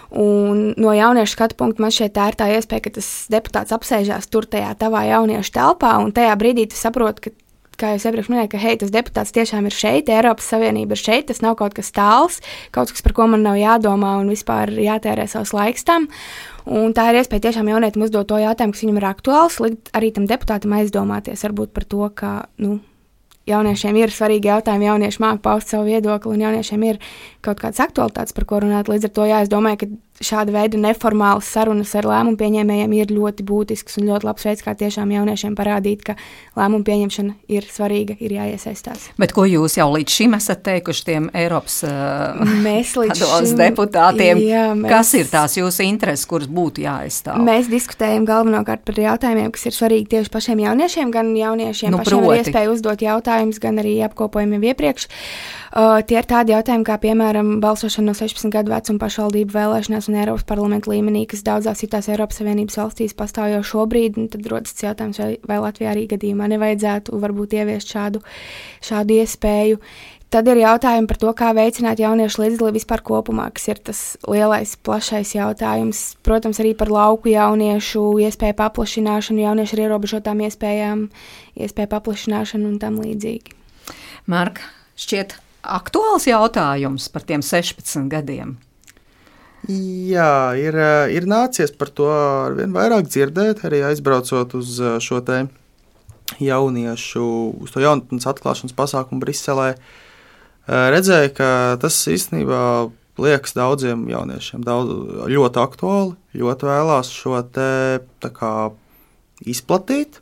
Un no jauniešu skatu punkta man šeit tā ir tā iespēja, ka tas deputāts apsēžās tur tajā tavā jauniešu telpā, un tajā brīdī tu saproti, ka, kā jūs iepriekš minēju, ka hei, tas deputāts tiešām ir šeit, Eiropas Savienība ir šeit, tas nav kaut kas tāls, kaut kas, par ko man nav jādomā un vispār jātērē savs laiks tam. Un tā ir iespēja tiešām jaunietim uzdot to jautājumu, kas viņam ir aktuāls, likt arī tam deputātam aizdomāties varbūt par to, ka, nu, jauniešiem ir svarīgi jautājumi, jaunieši māk paust savu viedokli, un jauniešiem ir kaut kādas aktualitātes, par ko runāt. Līdz ar to, jā, es domāju, ka šāda veida neformālas sarunas ar lēmumu pieņēmējiem ir ļoti būtisks un ļoti labs veids, kā tiešām jauniešiem parādīt, ka lēmumu pieņemšana ir svarīga, ir jāiesaistās. Bet ko jūs jau līdz šim esat teikuši tiem Eiropas uh, šim, deputātiem? Jā, mēs, kas ir tās jūsu intereses, kuras būtu jāaizstāv? Mēs diskutējam galvenokārt par jautājumiem, kas ir svarīgi tieši pašiem jauniešiem, gan jauniešiem nu, pašiem ir iespēja uzdot jautājumus, gan arī apkopojumiem iepriekš. Uh, tie ir tādi jautājumi, kā piemēram balsošana no sešpadsmit gadu vecuma pašvaldību vēlēšanās un Eiropas parlamenta līmenī, kas daudzās citās Eiropas Savienības valstīs pastāv jau šobrīd, un tad rodas jautājums, vai, vai Latvijā arī gadījumā nevajadzētu varbūt ieviest šādu, šādu iespēju. Tad ir jautājumi par to, kā veicināt jauniešu līdzdalību vispār kopumā, kas ir tas lielais, plašais jautājums. Protams, arī par lauku jauniešu iespēju paplašināšanu, jauniešu ar ierobežotām iespējām, iespēju paplašināšanu un tam līdzīgi. Marka, šķiet aktuāls jautājums par tiem sešpadsmit gadiem. Jā, ir, ir nācies par to arvien vairāk dzirdēt, arī aizbraucot uz šo te jauniešu, uz to jaunatnes atklāšanas pasākumu Briselē. Redzēju, ka tas īstenībā liekas daudziem jauniešiem daudz, ļoti aktuāli, ļoti vēlās šo te tā kā izplatīt.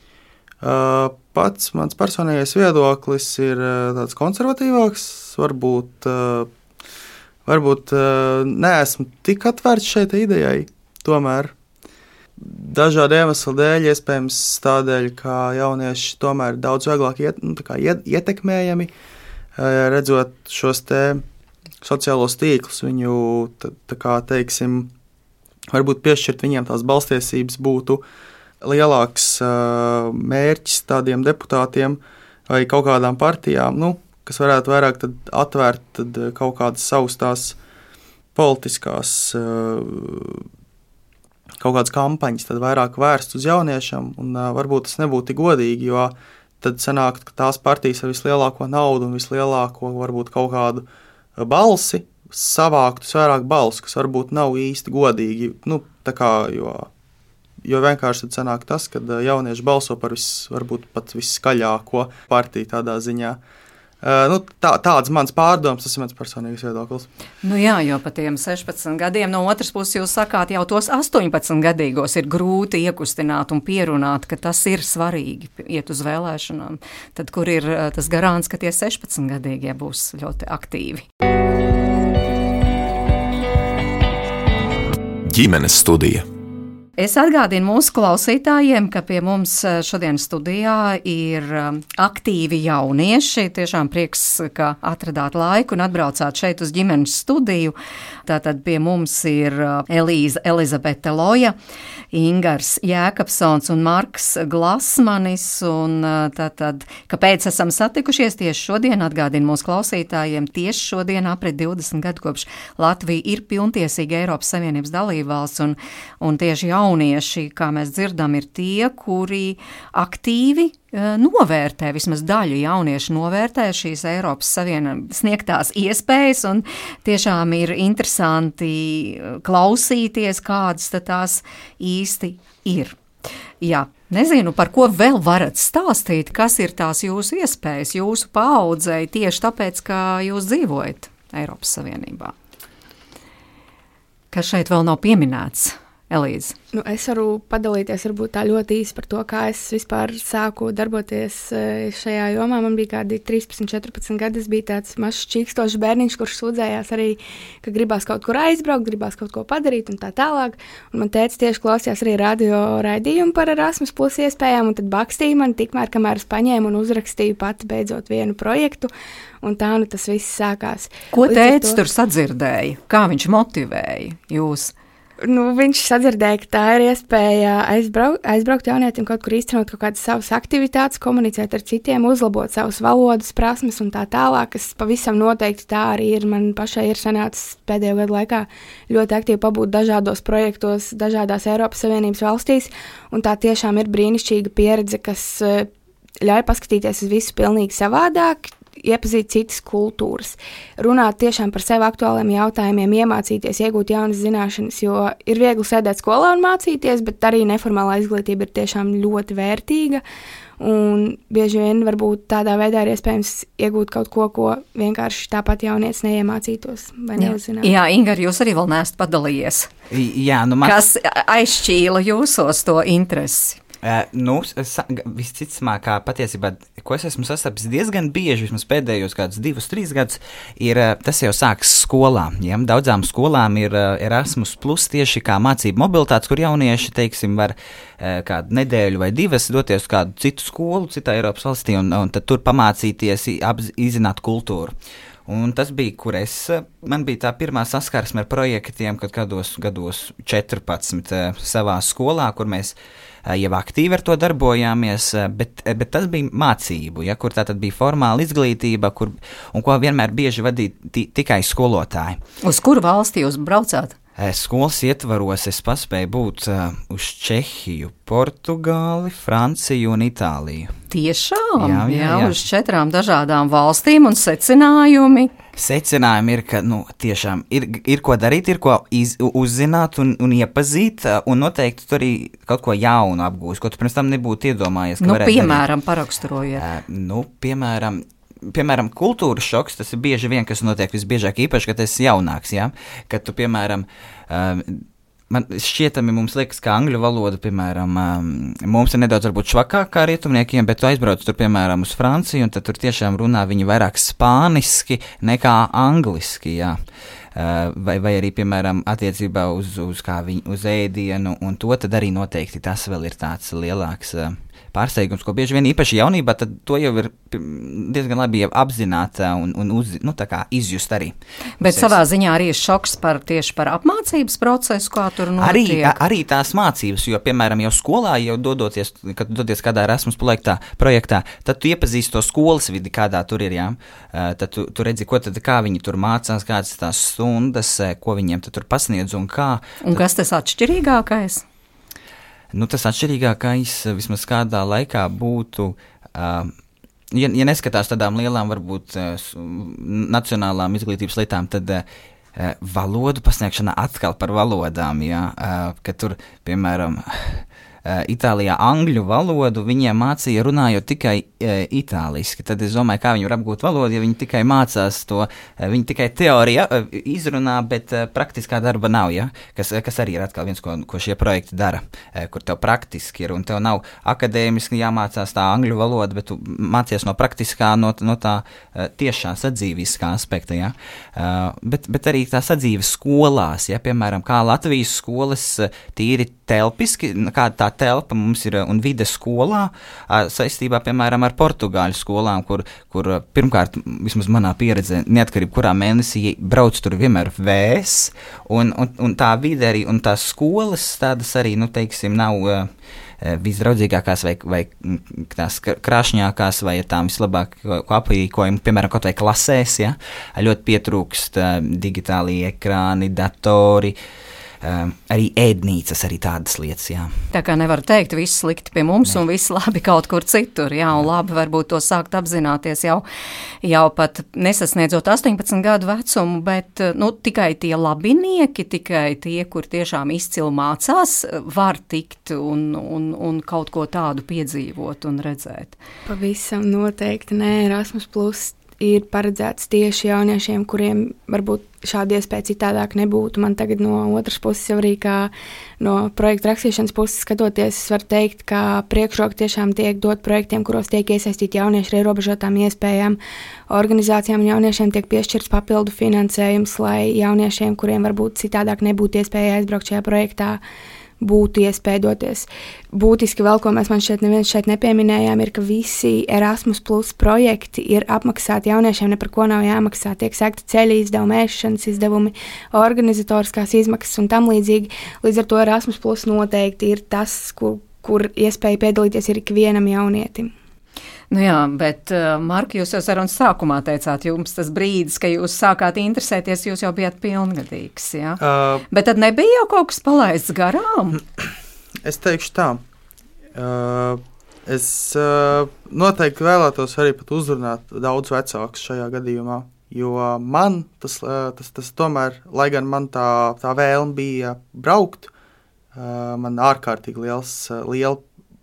Pats mans personīgais viedoklis ir tāds konservatīvāks, varbūt, varbūt neesmu tik atvērts šeit idejai, tomēr dažādu iemeslu dēļ, iespējams tādēļ, ka jaunieši tomēr daudz vieglāk iet, nu, tā kā iet, ietekmējami, redzot šos te sociālos tīklus, viņu, tā, tā kā teiksim, varbūt piešķirt viņiem tās balstiesības būtu lielāks uh, mērķis tādiem deputātiem vai kaut kādām partijām, nu, kas varētu vairāk tad atvērt tad kaut kādas savas tās politiskās uh, kaut kādas kampaņas, tad vairāk vērst uz jauniešiem, un uh, varbūt tas nebūtu tik godīgi, jo tad sanāk, ka tās partijas ar vislielāko naudu un vislielāko varbūt kaut kādu balsi savāktu vairāk balsu, kas varbūt nav īsti godīgi, nu, tā kā, jo Jo vienkārši tad sanāk tas, ka jaunieši balso par vis, varbūt pat viskaļāko partiju tādā ziņā. Uh, nu, tā, tāds mans pārdoms, tas ir mans personīgais viedoklis. Nu jā, jo pa tiem sešpadsmit gadiem no otras puses jūs sakāt, jau tos astoņpadsmit gadīgos ir grūti iekustināt un pierunāt, ka tas ir svarīgi iet uz vēlēšanām. Tad kur ir tas garants, ka tie sešpadsmit gadīgie būs ļoti aktīvi? Ģimenes studija. Es atgādinu mūsu klausītājiem, ka pie mums šodien studijā ir aktīvi jaunieši. Tiešām prieks, ka atradāt laiku un atbraucāt šeit uz ģimenes studiju. Tātad pie mums ir Elīza Elizabete Loja, Ingars Jēkabsons un Marks Glasmanis. Un tātad, kāpēc esam satikušies tieši šodien, atgādinu mūsu klausītājiem, tieši šodien aprit divdesmit gadu kopš Latvija ir pilntiesīga Eiropas Savienības dalībvalsts un, un tieši jaunieši, kā mēs dzirdam, ir tie, kuri aktīvi uh, novērtē, vismaz daļu jauniešu novērtē šīs Eiropas Savienības sniegtās iespējas, un tiešām ir interesanti klausīties, kādas tās īsti ir. Jā, nezinu, par ko vēl varat stāstīt, kas ir tās jūsu iespējas, jūsu paaudzei, tieši tāpēc, ka jūs dzīvojat Eiropas Savienībā. Kas šeit vēl nav pieminēts? Elīze. Nu, es varu padalīties varbūt tā ļoti īsi par to, kā es vispār sāku darboties šajā jomā. Man bija kādi trīspadsmit, četrpadsmit gadi, es biju tāds mazs čīkstošs bērniņš, kurš sūdzējās arī, ka gribās kaut kur aizbraukt, gribās kaut ko padarīt un tā tālāk. Un man tēvs tieši klausījās arī radio raidījumu par Erasmus plus iespējām, un tad bakstīja man tikmēr, kamēr es paņēmu un uzrakstīju pati beidzot vienu projektu. Un tā nu tas viss sākās. Ko tēvs to... tur sadzirdēja? Kā viņš motivēja jūs? Nu, viņš sadzirdēja, ka tā ir iespēja aizbraukt, aizbraukt jaunietim kaut kur īstenot kaut kādas savas aktivitātes, komunicēt ar citiem, uzlabot savus valodas prasmes un tā tālāk, kas pavisam noteikti tā arī ir. Man pašai ir sanācis pēdējo gadu laikā ļoti aktīvi pabūt dažādos projektos, dažādās Eiropas Savienības valstīs, un tā tiešām ir brīnišķīga pieredze, kas ļauj paskatīties uz visu pilnīgi savādāk, iepazīt citas kultūras, runāt tiešām par sevi aktuāliem jautājumiem, iemācīties, iegūt jaunas zināšanas, jo ir viegli sēdēt skolā un mācīties, bet arī neformālā izglītība ir tiešām ļoti vērtīga, un bieži vien varbūt tādā veidā ir iespējams iegūt kaut ko, ko vienkārši tāpat jaunietis neiemācītos vai neuzzinātu. Jā, Ingar, jūs arī vēl neesat padalījies. Jā, nu man... Kas aizšķīla jūsos to interesi? Uh, nu, visticamāk, patiesībā, ko es esmu sastapis diezgan bieži, vismaz pēdējos kādus divus, trīs gadus, ir tas jau sāks skolā. Ja? Daudzām skolām ir uh, Erasmus plus tieši kā mācību mobilitātes, kur jaunieši, teiksim, var uh, kādu nedēļu vai divas doties uz kādu citu skolu, citā Eiropas valstī, un, un tad tur pamācīties, apz, izzināt kultūru. Un tas bija, kur es, man bija tā pirmā saskarsme ar projektiem, kad kādos gados četrpadsmit savā skolā, kur mēs jau aktīvi ar to darbojāmies, bet, bet tas bija mācību, ja, kur tā tad bija formāla izglītība, kur, un ko vienmēr bieži vadīja t- tikai skolotāji. Uz kuru valsti jūs braucāt? Skolas ietvaros es paspēju būt uh, uz Čehiju, Portugāli, Franciju un Itāliju. Tiešām? Jā, jā, jā. jā, uz četrām dažādām valstīm un secinājumi? Secinājumi ir, ka nu, tiešām ir, ir ko darīt, ir ko iz, uzzināt un, un iepazīt, un noteikti tu arī kaut ko jaunu apgūsi, ko tu pirms tam nebūtu iedomājies. Nu, piemēram, paraksturojiet. Uh, nu, piemēram, Piemēram, kultūras šoks, tas ir bieži vien, kas notiek visbiežāk, īpaši, kad esi jaunāks, ja? Kad tu, piemēram, uh, man šķietami mums liekas, ka angļu valoda, piemēram, um, mums ir nedaudz varbūt švakāk kā rietumniekiem, bet tu aizbrauc tur, piemēram, uz Franciju, un tad tur tiešām runā viņi vairāk spāniski nekā angliski, jā. Uh, vai, vai arī, piemēram, attiecībā uz, uz, kā viņi, uz ēdienu, un to tad arī noteikti tas vēl ir tāds lielāks uh, pārsteigums, ko bieži vien īpaši jaunībā, tad to jau ir diezgan labi apzināta un, un uz, nu, tā kā izjust arī. Bet savā ziņā arī šoks par tieši par apmācības procesu, kā tur notiek. Arī, arī tās mācības, jo, piemēram, jau skolā, jau dodoties, kad dodies kādā Erasmus projektā, projektā, tad tu iepazīsti to skolas vidi, kādā tur ir, jā. Tad tu, tu redzi, ko tad, kā viņi tur mācās, kādas tās stundas, ko viņiem tad tur pasniedz un kā. Un kas tas atšķirīgākais? Nu, tas atšķirīgākais vismaz kādā laikā būtu, uh, ja, ja neskatās tādām lielām, varbūt, uh, nacionālām izglītības lietām, tad uh, valodu pasniegšana atkal par valodām, jā, uh, ka tur, piemēram, uh, Itālijā angļu valodu viņiem mācīja runājot tikai uh, itāliski. Tad es domāju, kā viņi var apgūt valodu, ja viņi tikai mācās to, uh, viņi tikai teoriju uh, izrunā, bet uh, praktiskā darba nav, ja? kas, kas arī ir atkal viens, ko, ko šie projekti dara, uh, kur tev praktiski ir, un tev nav akadēmiski jāmācās tā angļu valoda, bet tu mācies no praktiskā, no, no tā uh, tiešā sadzīviskā aspekta, ja? uh, bet, bet arī tā sadzīve skolās, ja? Piemēram, kā Latvijas skolas uh, tīri telpiski, kāda tā telpa mums ir un vide skolā, saistībā, piemēram, ar portugāļu skolām, kur, kur pirmkārt, vismaz manā pieredze, neatkarība, kurā mēnesī brauc tur vienmēr vēs, un, un, un tā vide arī, un tās skolas tādas arī, nu, teiksim, nav uh, visdraudzīgākās vai, vai tās krāšņākās vai tām vislabāk aprīkojumu, piemēram, kaut vai klasēs, ja, ļoti pietrūkst uh, digitāli ekrāni, datori, Um, arī ēdnīcas, arī tādas lietas, jā. Tā kā nevar teikt, viss slikti pie mums ne. Un viss labi kaut kur citur, jā, un labi varbūt to sākt apzināties jau, jau pat nesasniedzot astoņpadsmit gadu vecumu, bet, nu, tikai tie labinieki, tikai tie, kur tiešām izcili mācās, var tikt un, un, un kaut ko tādu piedzīvot un redzēt. Pavisam noteikti, nē, Erasmus Plus ir paredzēts tieši jauniešiem, kuriem varbūt šāda iespēja citādāk nebūtu. Man tagad no otras puses jau arī kā no projekta rakstīšanas puses skatoties, es varu teikt, ka priekšroka tiešām tiek dot projektiem, kuros tiek iesaistīti jaunieši ar ierobežotām iespējām. Organizācijām un jauniešiem tiek piešķirts papildu finansējums, lai jauniešiem, kuriem varbūt citādāk nebūtu iespēja aizbraukt šajā projektā, būtu iespēja doties. Būtiski vēl, ko mēs man šeit neviens šeit nepieminējām, ir, ka visi Erasmus Plus projekti ir apmaksāti jauniešiem, ne par ko nav jāmaksā. Tiek sekti ceļi izdevumi, ēšanas izdevumi, organizatoriskās izmaksas un tam līdzīgi. Līdz ar to Erasmus Plus noteikti ir tas, kur, kur iespēja piedalīties ir ikvienam jaunietim. Nu jā, bet, uh, Marka, jūs jau sarunas sākumā teicāt, jums tas brīdis, ka jūs sākāt interesēties, jūs jau bijāt pilngadīgs, jā? Uh, bet tad nebija jau kaut kas palaists garām? Es teikšu tā. Uh, es uh, noteikti vēlētos arī pat uzrunāt daudz vecākus šajā gadījumā, jo man tas, uh, tas, tas tomēr, lai gan man tā, tā vēlme bija braukt, uh, man ārkārtīgi liels, uh, liela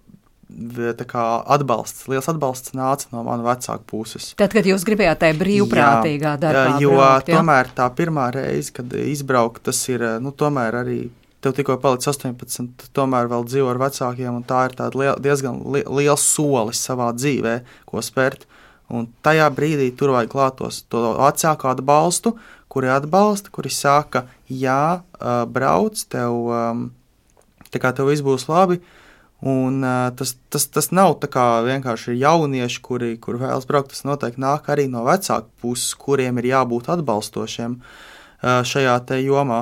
tā kā atbalsts, liels atbalsts nāca no manu vecāku puses. Tad, kad jūs gribējāt tajā brīvprātīgā darbā jo braukt, jā? Tomēr tā pirmā reize, kad izbraukt, tas ir, nu, tomēr arī tev tikko palicis astoņpadsmit, tomēr vēl dzīvo ar vecākiem, un tā ir tāda liel, diezgan li, liels solis savā dzīvē, ko spērt. Un tajā brīdī tur vajag klātos to vecāku atbalstu, kuri atbalsta, kuri saka, jā, brauc, tev, tā kā tev viss būs labi. Un, uh, tas, tas, tas nav tā kā vienkārši jaunieši, kuri, kuri vēlas braukt, tas noteikti nāk arī no vecāku puses, kuriem ir jābūt atbalstošiem uh, šajā te jomā.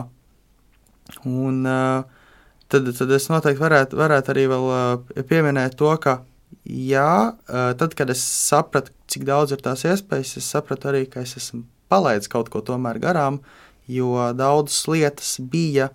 Un uh, tad, tad es noteikti varētu, varētu arī vēl uh, pieminēt to, ka jā, uh, tad, kad es sapratu, cik daudz ir tās iespējas, es sapratu arī, ka es esmu palaidis kaut ko tomēr garām, jo daudzas lietas bija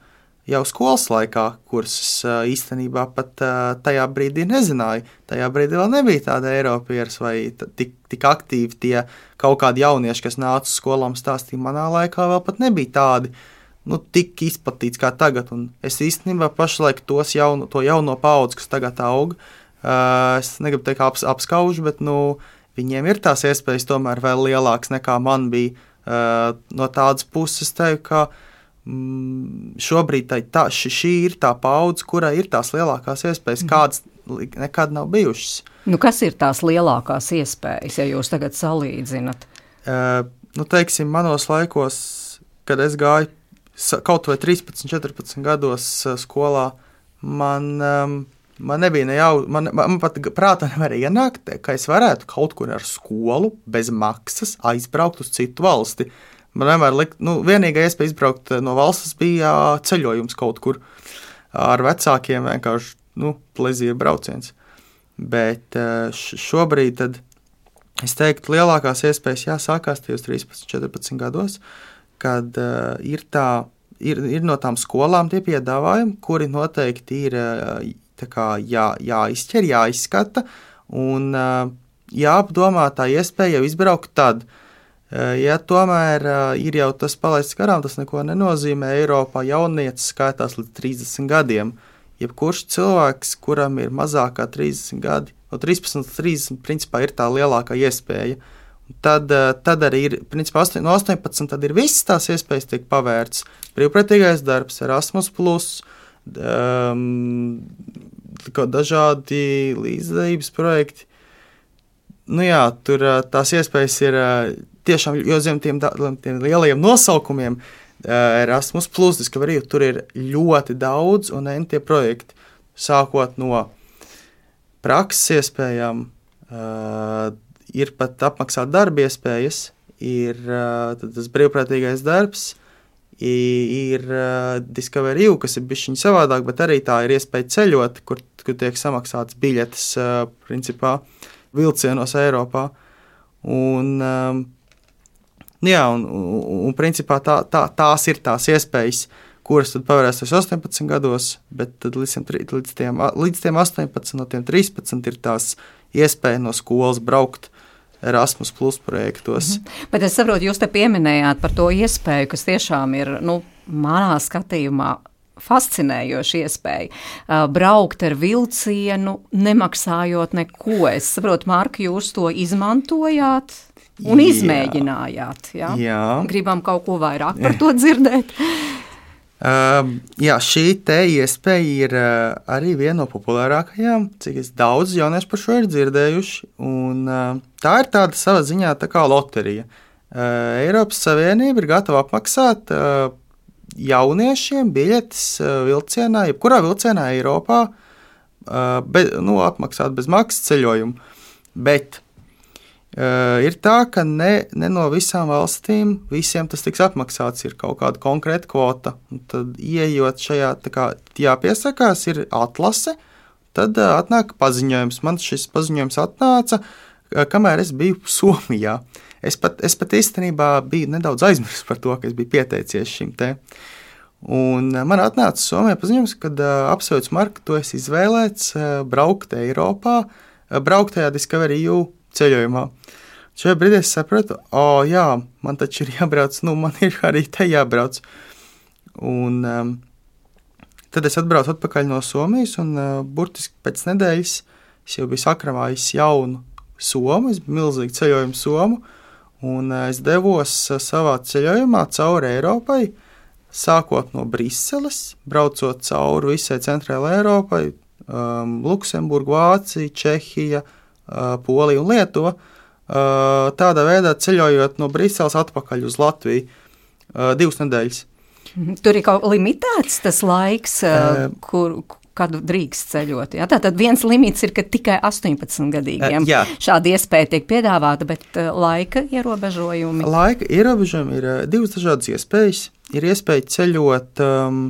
jau skolas laikā, kuras īstenībā pat tajā brīdī nezināju. Tajā brīdī vēl nebija tāda Eiropieras vai tik, tik aktīvi tie kaut kādi jaunieši, kas nāca uz skolām stāstīja. Manā laikā vēl pat nebija tādi, nu, tik izplatīts kā tagad. Un es īstenībā pašlaik tos jauno, to jauno paudzi, kas tagad aug, es negribu teikt aps, apskaužu, bet, nu, viņiem ir tās iespējas tomēr vēl lielākas nekā man bija. No tādas puses teiktu, ka mm, šobrīd tā, tā, šī ir tā paudze, kurai ir tās lielākās iespējas, kādas nekad nav bijušas. Nu, kas ir tās lielākās iespējas, ja jūs tagad salīdzinat? Uh, nu, teiksim, manos laikos, kad es gāju kaut vai trīspadsmit, četrpadsmit gados skolā, man... Um, Man nebija ne jau, man, man pat prātā nevarēja ienākt, ka es varētu kaut kur ar skolu bez maksas aizbraukt uz citu valsti. Man vienmēr likt, nu, vienīgā iespēja izbraukt no valsts bija ceļojums kaut kur ar vecākiem, vienkārši, nu, plezīra brauciens. Bet šobrīd tad, es teiktu, lielākās iespējas jāsākās tajos trīspadsmit, četrpadsmit gados, kad uh, ir, tā, ir, ir no tām skolām tie piedāvājumi, kuri noteikti ir uh, tā kā jā, jāizķer, jāizskata un uh, jāapdomā tā iespēja jau izbraukt tad. Uh, ja tomēr uh, ir jau tas palaists garām, tas neko nenozīmē. Eiropā jaunietis skaitās līdz trīsdesmit gadiem. Jebkurš cilvēks, kuram ir mazāk kā trīsdesmit gadi, no trīspadsmit līdz trīsdesmit, principā ir tā lielākā iespēja. Tad, uh, tad arī ir, principā, no astoņpadsmit tad ir visas tās iespējas tiek pavērts. Brīvprātīgais darbs, Erasmus plus, um, dažādi līdzdalības projekti. Nu jā, tur tās iespējas ir tiešām, jo zem tiem, tiem lielajiem nosaukumiem Erasmus plus, Discovery, tur ir ļoti daudz un entie projekti, sākot no prakses iespējām, uh, ir pat apmaksāt darba iespējas, ir uh, tas brīvprātīgais darbs, ir uh, Discovery, kas ir bišķiņ savādāk, bet arī tā ir iespēja ceļot, kur, kur tiek samaksāts biļetes, uh, principā, vilcienos Eiropā. Un, um, jā, un, un, un principā tā, tā, tās ir tās iespējas, kuras tad pavērās astoņpadsmit gados, bet tad līdz, līdz, tiem, līdz tiem astoņpadsmit, no tiem trīspadsmit ir tās iespēja no skolas braukt Erasmus plus projektos. Mm-hmm. Bet es saprotu, jūs te pieminējāt par to iespēju, kas tiešām ir, nu, manā skatījumā fascinējoša iespēja. Uh, braukt ar vilcienu, nemaksājot neko. Es saprotu, Marka, jūs to izmantojāt un jā. izmēģinājāt. Jā? Jā. Gribam kaut ko vairāk par to dzirdēt. Uh, jā, šī te iespēja ir uh, arī viena no populārākajām, cik es daudz jauniešu par šo ir dzirdējuši, un uh, tā ir tāda savā ziņā tā kā loterija. Uh, Eiropas Savienība ir gatava apmaksāt uh, jauniešiem biļetes uh, vilcienā, jebkurā vilcienā Eiropā, uh, be, nu, apmaksāt bez maksas ceļojumu, bet Uh, ir tā, ka ne, ne no visām valstīm visiem tas tiks apmaksāts, ir kaut kāda konkrēta kvota. Un tad, ieejot šajā, tā kā jāpiesakās, ir atlase, tad uh, atnāk paziņojums. Man šis paziņojums atnāca, uh, kamēr es biju Somijā. Es pat, es pat īstenībā biju nedaudz aizmirsis par to, ka es biju pieteicies šim te. Un uh, man atnāca Somijā paziņojums, kad uh, apsveic Marku, tu esi izvēlēts uh, braukt Eiropā, uh, braukt tajā Discovery U ceļojumā. Šajā brīdī es sapratu, o jā, man taču ir jābrauc, nu man ir arī te jābrauc. Un um, tad es atbraucu atpakaļ no Somijas un uh, burtiski pēc nedēļas es jau biju sakramājis jaunu somu, es biju milzīgi ceļojumu somu, un uh, es devos uh, savā ceļojumā cauri Eiropai, sākot no Briseles, braucot cauri visai centrālajai Eiropai, um, Luksemburga, Vācija, Čehija, Polija un Lietuva, tādā veidā ceļojot no Briseles atpakaļ uz Latviju divas nedēļas. Tur ir kaut limitēts tas laiks, kur, kad drīkst ceļot. Jā? Tātad viens limits ir, ka tikai astoņpadsmitgadīgiem jā. Šāda iespēja tiek piedāvāta, bet laika ierobežojumi? Laika ierobežojumi ir divas dažādas iespējas. Ir iespēja ceļot um,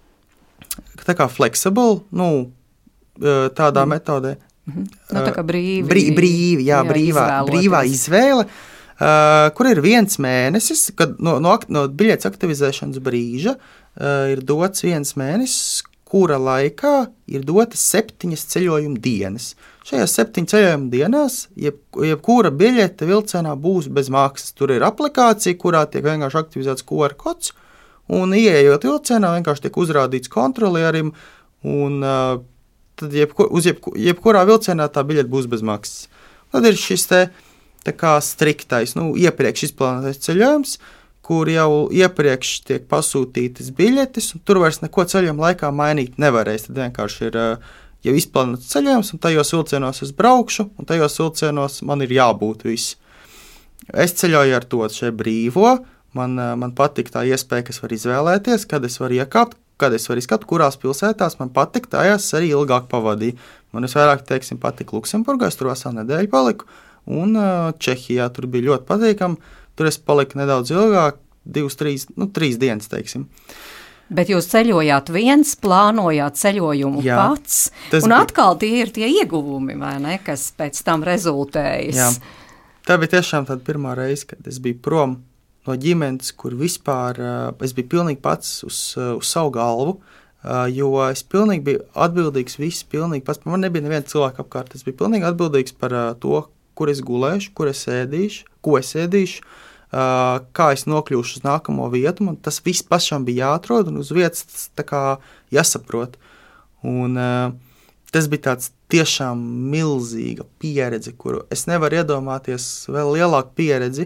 tā kā flexible, nu, tādā mm. metodē. Mm-hmm. Nu, tā kā brīvi, Brī, brīvi jā, jā, brīvā, brīvā izvēle. uh, kur ir viens mēnesis, kad no, no, no biļetes aktivizēšanas brīža uh, ir dots viens mēnesis, kura laikā ir dotas septiņas ceļojuma dienas. Šajās septiņu ceļojuma dienās jeb, jebkura biļete vilcienā būs bez maksas. Tur ir aplikācija, kurā tiek vienkārši aktivizēts Q R kods, un ieejot vilcienā vienkārši tiek uzrādīts kontrolierim, un uh, tad jebkur, uz jebku, jebkurā vilcienā tā biļete būs bez maksas. Tad ir šis te tā kā striktais, nu, iepriekš izplānotais ceļojums, kur jau iepriekš tiek pasūtītas biļetes, un tur vairs neko ceļojuma laikā mainīt nevarēs. Tad vienkārši ir jau izplānots ceļojums, un tajos vilcienos es braukšu, un tajos vilcienos man ir jābūt viss. Es ceļoju ar to šeit brīvo, man, man patīk tā iespēja, kas var izvēlēties, kad es varu iekāpt, kad es varu izkāpt, kurās pilsētās man patīk, tajās arī ilgāk pavadīju. Man visvairāk, teiksim, patīk Luksemburgā, es tur veselu nedēļu paliku, un Čehijā tur bija ļoti patīkami. Tur es paliku nedaudz ilgāk, divas, trīs, nu, trīs dienas, teiksim. Bet jūs ceļojāt viens, plānojāt ceļojumu Jā, pats, un bija... atkal tie ir tie ieguvumi, vai ne, kas pēc tam rezultējas. Jā, tā bija tiešām tāda pirmā reize, kad es biju prom no ģimenes, kur vispār es biju pilnīgi pats uz, uz savu galvu, jo es pilnīgi biju atbildīgs, viss pilnīgi pats, man nebija neviena cilvēka apkārt, es biju pilnīgi atbildīgs par to, kur es gulēšu, kur es ēdīšu, ko es ēdīšu, kā es nokļūšu uz nākamo vietu, man tas viss pašam bija jāatrod un uz vietas tā kā jāsaprot. Un tas bija tāds tiešām milzīga pieredze, kuru es nevaru iedomāties vēl lielāku pieredzi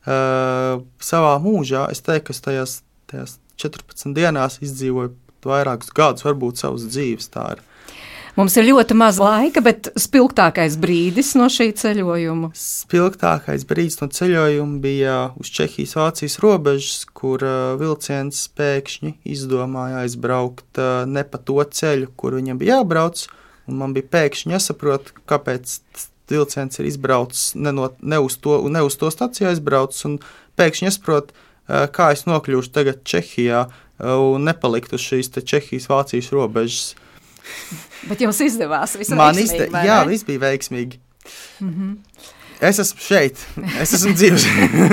savā mūžā. Es teiktu, ka tajās, tajās četrpadsmit dienās izdzīvoju vairākus gadus, varbūt savas dzīves tā ir. Mums ir ļoti maz laika, bet spilgtākais brīdis no šī ceļojuma? Spilgtākais brīdis no ceļojuma bija uz Čehijas-Vācijas robežas, kur vilciens pēkšņi izdomāja aizbraukt ne pa to ceļu, kur viņam bija jābrauc, un man bija pēkšņi jāsaprot, kāpēc vilciens ir izbraucis ne, no, ne, uz to, ne uz to staciju aizbraucis, un pēkšņi jāsaprot, kā es nokļūšu tagad Čehijā un nepalikt uz šīs te Čehijas-Vācijas robežas. Bet jums izdevās, viss Man veiksmīgi, izde... vai ne? Jā, viss bija veiksmīgi. Mm-hmm. Es esmu šeit, es esmu dzīves.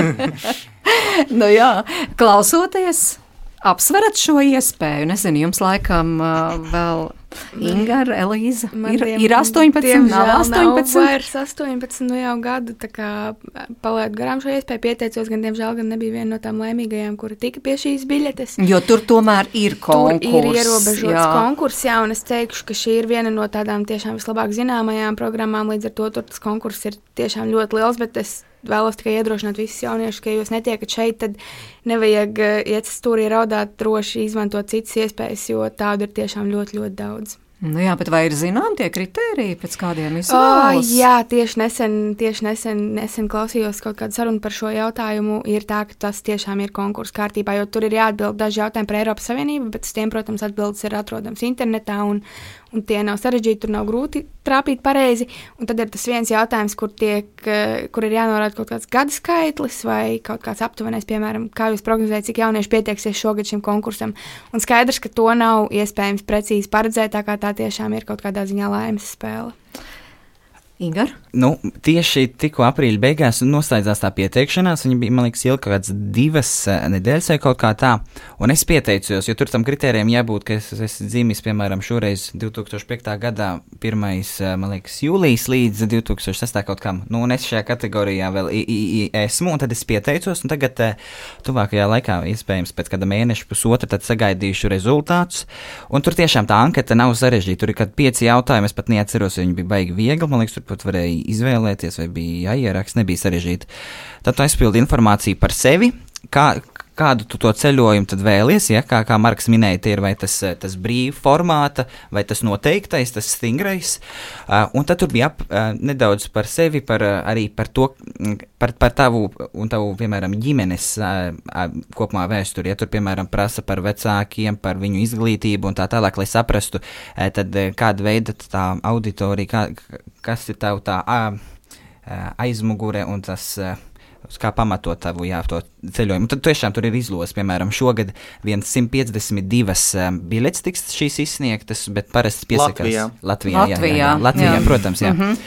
Nu jā, klausoties, apsverat šo iespēju. Nezinu, jums laikam uh, vēl Inga, Elīza, ir, ir astoņpadsmit, nav astoņpadsmit? Nav vairs astoņpadsmit, nu jau gadu, tā kā palaidu garām šo iespēju, pieteicos, gan diemžēl, gan nebija viena no tām laimīgajām, kura tika pie šīs biļetes. Jo tur tomēr ir konkurss. Tur ir ierobežots konkurss, jā, un es teikšu, ka šī ir viena no tādām tiešām vislabāk zināmajām programmām, līdz ar to tur tas konkurss ir tiešām ļoti liels, bet es vēlos tikai iedrošināt visus jauniešus, ka, ja jūs netiekat šeit, tad nevajag iet stūrī raudāt, droši izmantot citas iespējas, jo tādu ir tiešām ļoti, ļoti daudz. Nu jā, bet vai ir zinām tie kritēriji, pēc kādiem izvēlas? Oh, jā, tieši nesen, tieši nesen, nesen klausījos kaut kādu sarunu par šo jautājumu. Ir tā, ka tas tiešām ir konkursa kārtībā, jo tur ir jāatbild daži jautājumi par Eiropas Savienību, bet uz tiem, protams, atbildes ir atrodams internetā, un, un tie nav sarežģīti, tur nav grūti trāpīt pareizi. Un tad ir tas viens jautājums, kur, tiek, kur ir jānorāda kaut kāds gada skaitlis vai kaut kāds aptuvenais, piemēram, kā jūs prognozējat, cik jaunieši pieteiksies šogad šim konkursam. Un skaidrs, ka to nav iespējams precīzi paredzēt, tā kā tā tiešām ir kaut kādā ziņā laimes spēle. Ingar? Nu, tieši tikko aprīļa beigās nostājās tā pieteikšanās, viņa bija, man liekas, ilga kaut kāds divas nedēļas vai kaut kā tā, un es pieteicos, jo tur tam kritērijiem jābūt, ka es esmu dzīvis, piemēram, šoreiz divi tūkstoši piektā gadā pirmais, man liekas, jūlijas līdz divi tūkstoši sestā kaut kam, nu, un es šajā kategorijā vēl i, i, i, esmu, un tad es pieteicos, un tagad tuvākajā laikā, iespējams, pēc kāda mēneša pusotra, tad sagaidīšu rezultātus, un tur tiešām tā anketa nav sarežģīta, tur ir kādi pieci jautājumi, es pat neatceros, jo viņi bija baigi viegli, man liekas, tur pat varēja izvēlēties, vai bija jāieraksta, nebija sarežģīti. Tad tu aizpildi informāciju par sevi, kā, kādu tu to ceļojumu tad vēlies, ja? kā, kā Marks minēja, tie ir vai tas, tas brīv formāta, vai tas noteiktais, tas stingrais. Uh, un tad tur bija ap, uh, nedaudz par sevi, par, uh, arī par to, par, par tavu un tavu, piemēram, ģimenes uh, uh, kopumā vēsturi. Ja tur, piemēram, prasa par vecākiem, par viņu izglītību un tā tālāk, lai saprastu, uh, tad uh, kāda veida tā auditorija, kā, kas ir tavu tā uh, uh, aizmugure un tas... Uh, kā pamatot tavu, jā, to ceļojumu. Tad tiešām tur ir izlozes, piemēram, šogad simt piecdesmit divas um, biļetes tiks šīs izsniegtas, bet parasti piesakās Latvijā. Latvijā, Latvijā, jā, jā, Latvijā, jā. protams, jā. Mm-hmm.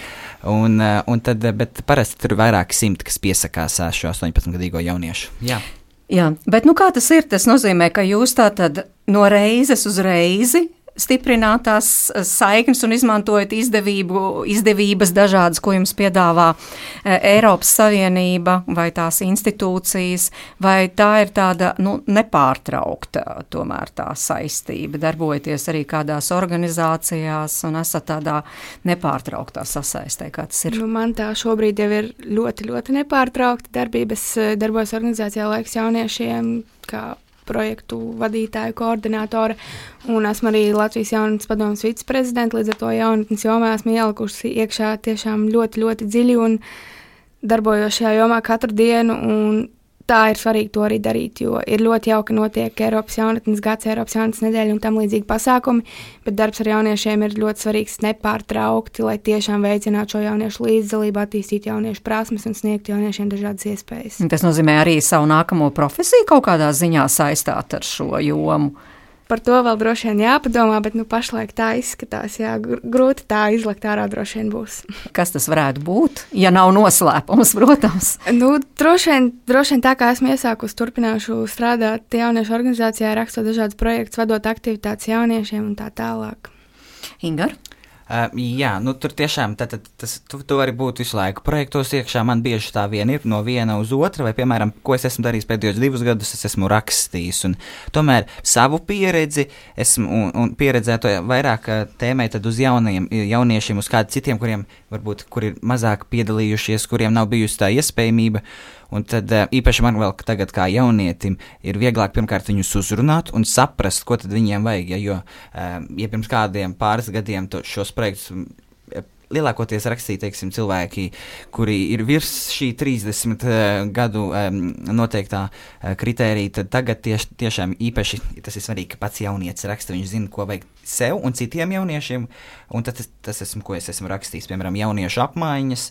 Un, un tad, bet parasti tur ir vairāki simti, kas piesakās šo astoņpadsmitgadīgo jauniešu. Jā. Jā, bet nu kā tas ir? Tas nozīmē, ka jūs tā tad no reizes uz reizi stiprināt tās saiknes un izmantojat izdevību, izdevības dažādas, ko jums piedāvā Eiropas Savienība vai tās institūcijas, vai tā ir tāda nu, nepārtraukta tomēr tā saistība, darbojaties arī kādās organizācijās un esat tādā nepārtrauktā sasaistē, kā tas ir? Nu, man tā šobrīd jau ir ļoti, ļoti nepārtraukta darbības, darbos organizācijā Laiks jauniešiem, kā projektu vadītāju, koordinātora, un esmu arī Latvijas jaunatnes padomes viceprezidenta, līdz ar to jaunatnes jomā esmu ielikusi iekšā tiešām ļoti, ļoti dziļi un darbojos šajā jomā katru dienu, un tā ir svarīgi to arī darīt, jo ir ļoti jauki notiek Eiropas jaunatnes gads, Eiropas jaunatnes nedēļa un tam līdzīgi pasākumi, bet darbs ar jauniešiem ir ļoti svarīgs nepārtraukti, lai tiešām veicinātu šo jauniešu līdzdalību, attīstītu jauniešu prasmes un sniegtu jauniešiem dažādas iespējas. Tas nozīmē arī savu nākamo profesiju kaut kādā ziņā saistāt ar šo jomu. Par to vēl droši vien jāpadomā, bet nu, pašlaik tā izskatās, jā, grūti tā izlekt ārā droši vien būs. Kas tas varētu būt, ja nav noslēpums, protams? Nu, droši vien, droši vien tā kā esmu iesākusi, turpināšu strādāt jauniešu organizācijā, rakstot dažādus projektus, vadot aktivitātes jauniešiem un tā tālāk. Ingar? Uh, jā, nu tur tiešām tā, tā, tas, tu, tu vari būt visu laiku projektos iekšā, man bieži tā vien ir no viena uz otru, vai, piemēram, ko es esmu darījis pēdējos divus gadus, es esmu rakstījis, un tomēr savu pieredzi esmu, un, un pieredzēto vairāk tēmē tad uz jaunajiem, jauniešiem, uz kādiem citiem, kuriem varbūt, kur ir mazāk piedalījušies, kuriem nav bijusi tā iespējamība. Un tad īpaši man vēl tagad kā jaunietim ir vieglāk pirmkārt viņus uzrunāt un saprast, ko tad viņiem vajag, ja, jo, ja pirms kādiem pāris gadiem to, šos projektus lielākoties rakstīja, teiksim, cilvēki, kuri ir virs šī trīsdesmit gadu noteiktā kritērija, tad tagad tieš, tiešām īpaši tas ir svarīgi, ka pats jaunietis raksta, viņš zina, ko vajag sev un citiem jauniešiem, un tad tas, tas esmu, ko es esmu rakstījis, piemēram, jauniešu apmaiņas.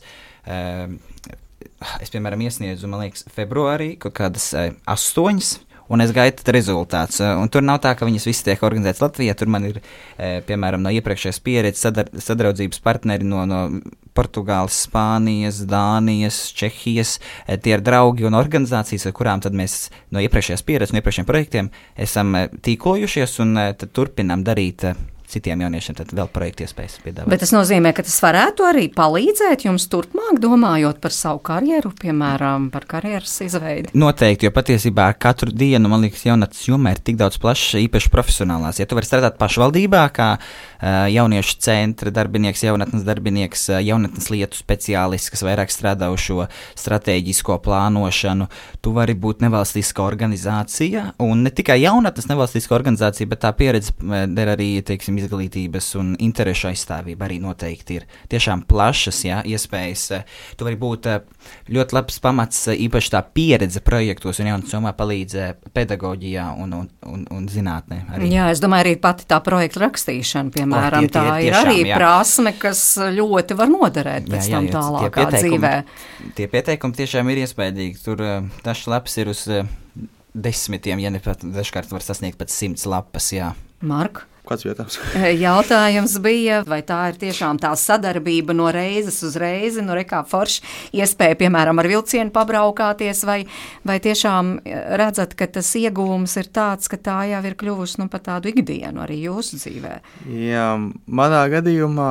Es, piemēram, iesniedzu, man liekas, februārī kaut kādas e, astoņas, un es gaidu rezultātus. Un tur nav tā, ka viņas visas tiek organizētas Latvijā. Tur man ir, e, piemēram, no iepriekšējās pieredzes sadar, sadraudzības partneri no, no Portugāles, Spānijas, Dānijas, Čehijas. E, tie ir draugi un organizācijas, ar kurām tad mēs no iepriekšējās pieredzes, no iepriekšējiem projektiem esam e, tīklojušies un e, tad turpinām darīt e, citiem jauniešiem tad vēl projektu iespējas piedāvāt. Bet tas nozīmē, ka tas varētu arī palīdzēt jums turpmāk, domājot par savu karjeru, piemēram, par karjeras izveidi? Noteikti, jo patiesībā katru dienu, man liekas, jaunatnes jomā ir tik daudz plašs, īpaši profesionālās. Ja tu vari strādāt pašvaldībā, kā uh, jauniešu centra darbinieks, jaunatnes darbinieks, uh, jaunatnes lietu speciālists, kas vairāk strādā uz šo stratēģisko plānošanu, tu vari būt nevalstiska organizācija, un ne tikai jaunatnes nevalstiska organizācija, bet tā pieredze der arī, teiksim, izglītības un interešu aizstāvība arī noteikti ir tiešām plašas, jā, iespējas. Tu vari būt ļoti labs pamats, īpaši tā pieredze projektos un jaunatnes jomā palīdz pedagoģijā un, un, un, un zinātnē. Arī. Jā, es domāju, arī pati tā projekta rakstīšana, piemēram, oh, tie, tie, tā ir tiešām, arī jā. Prasme, kas ļoti var noderēt pēc jā, jā, tam tālākā dzīvē. Tie pieteikumi tiešām ir iespējīgi. Tur tas laps ir uz desmitiem, ja ne pat dažkārt var sasniegt pat simts lapas, jā. Mark? Kāds jautājums? Jautājums bija, vai tā ir tiešām tā sadarbība no reizes uz reizi, no rekā forši iespēja, piemēram, ar vilcienu pabraukāties, vai, vai tiešām redzat, ka tas iegūms ir tāds, ka tā jau ir kļuvusi nu, par tādu ikdienu arī jūsu dzīvē? Jā, manā gadījumā,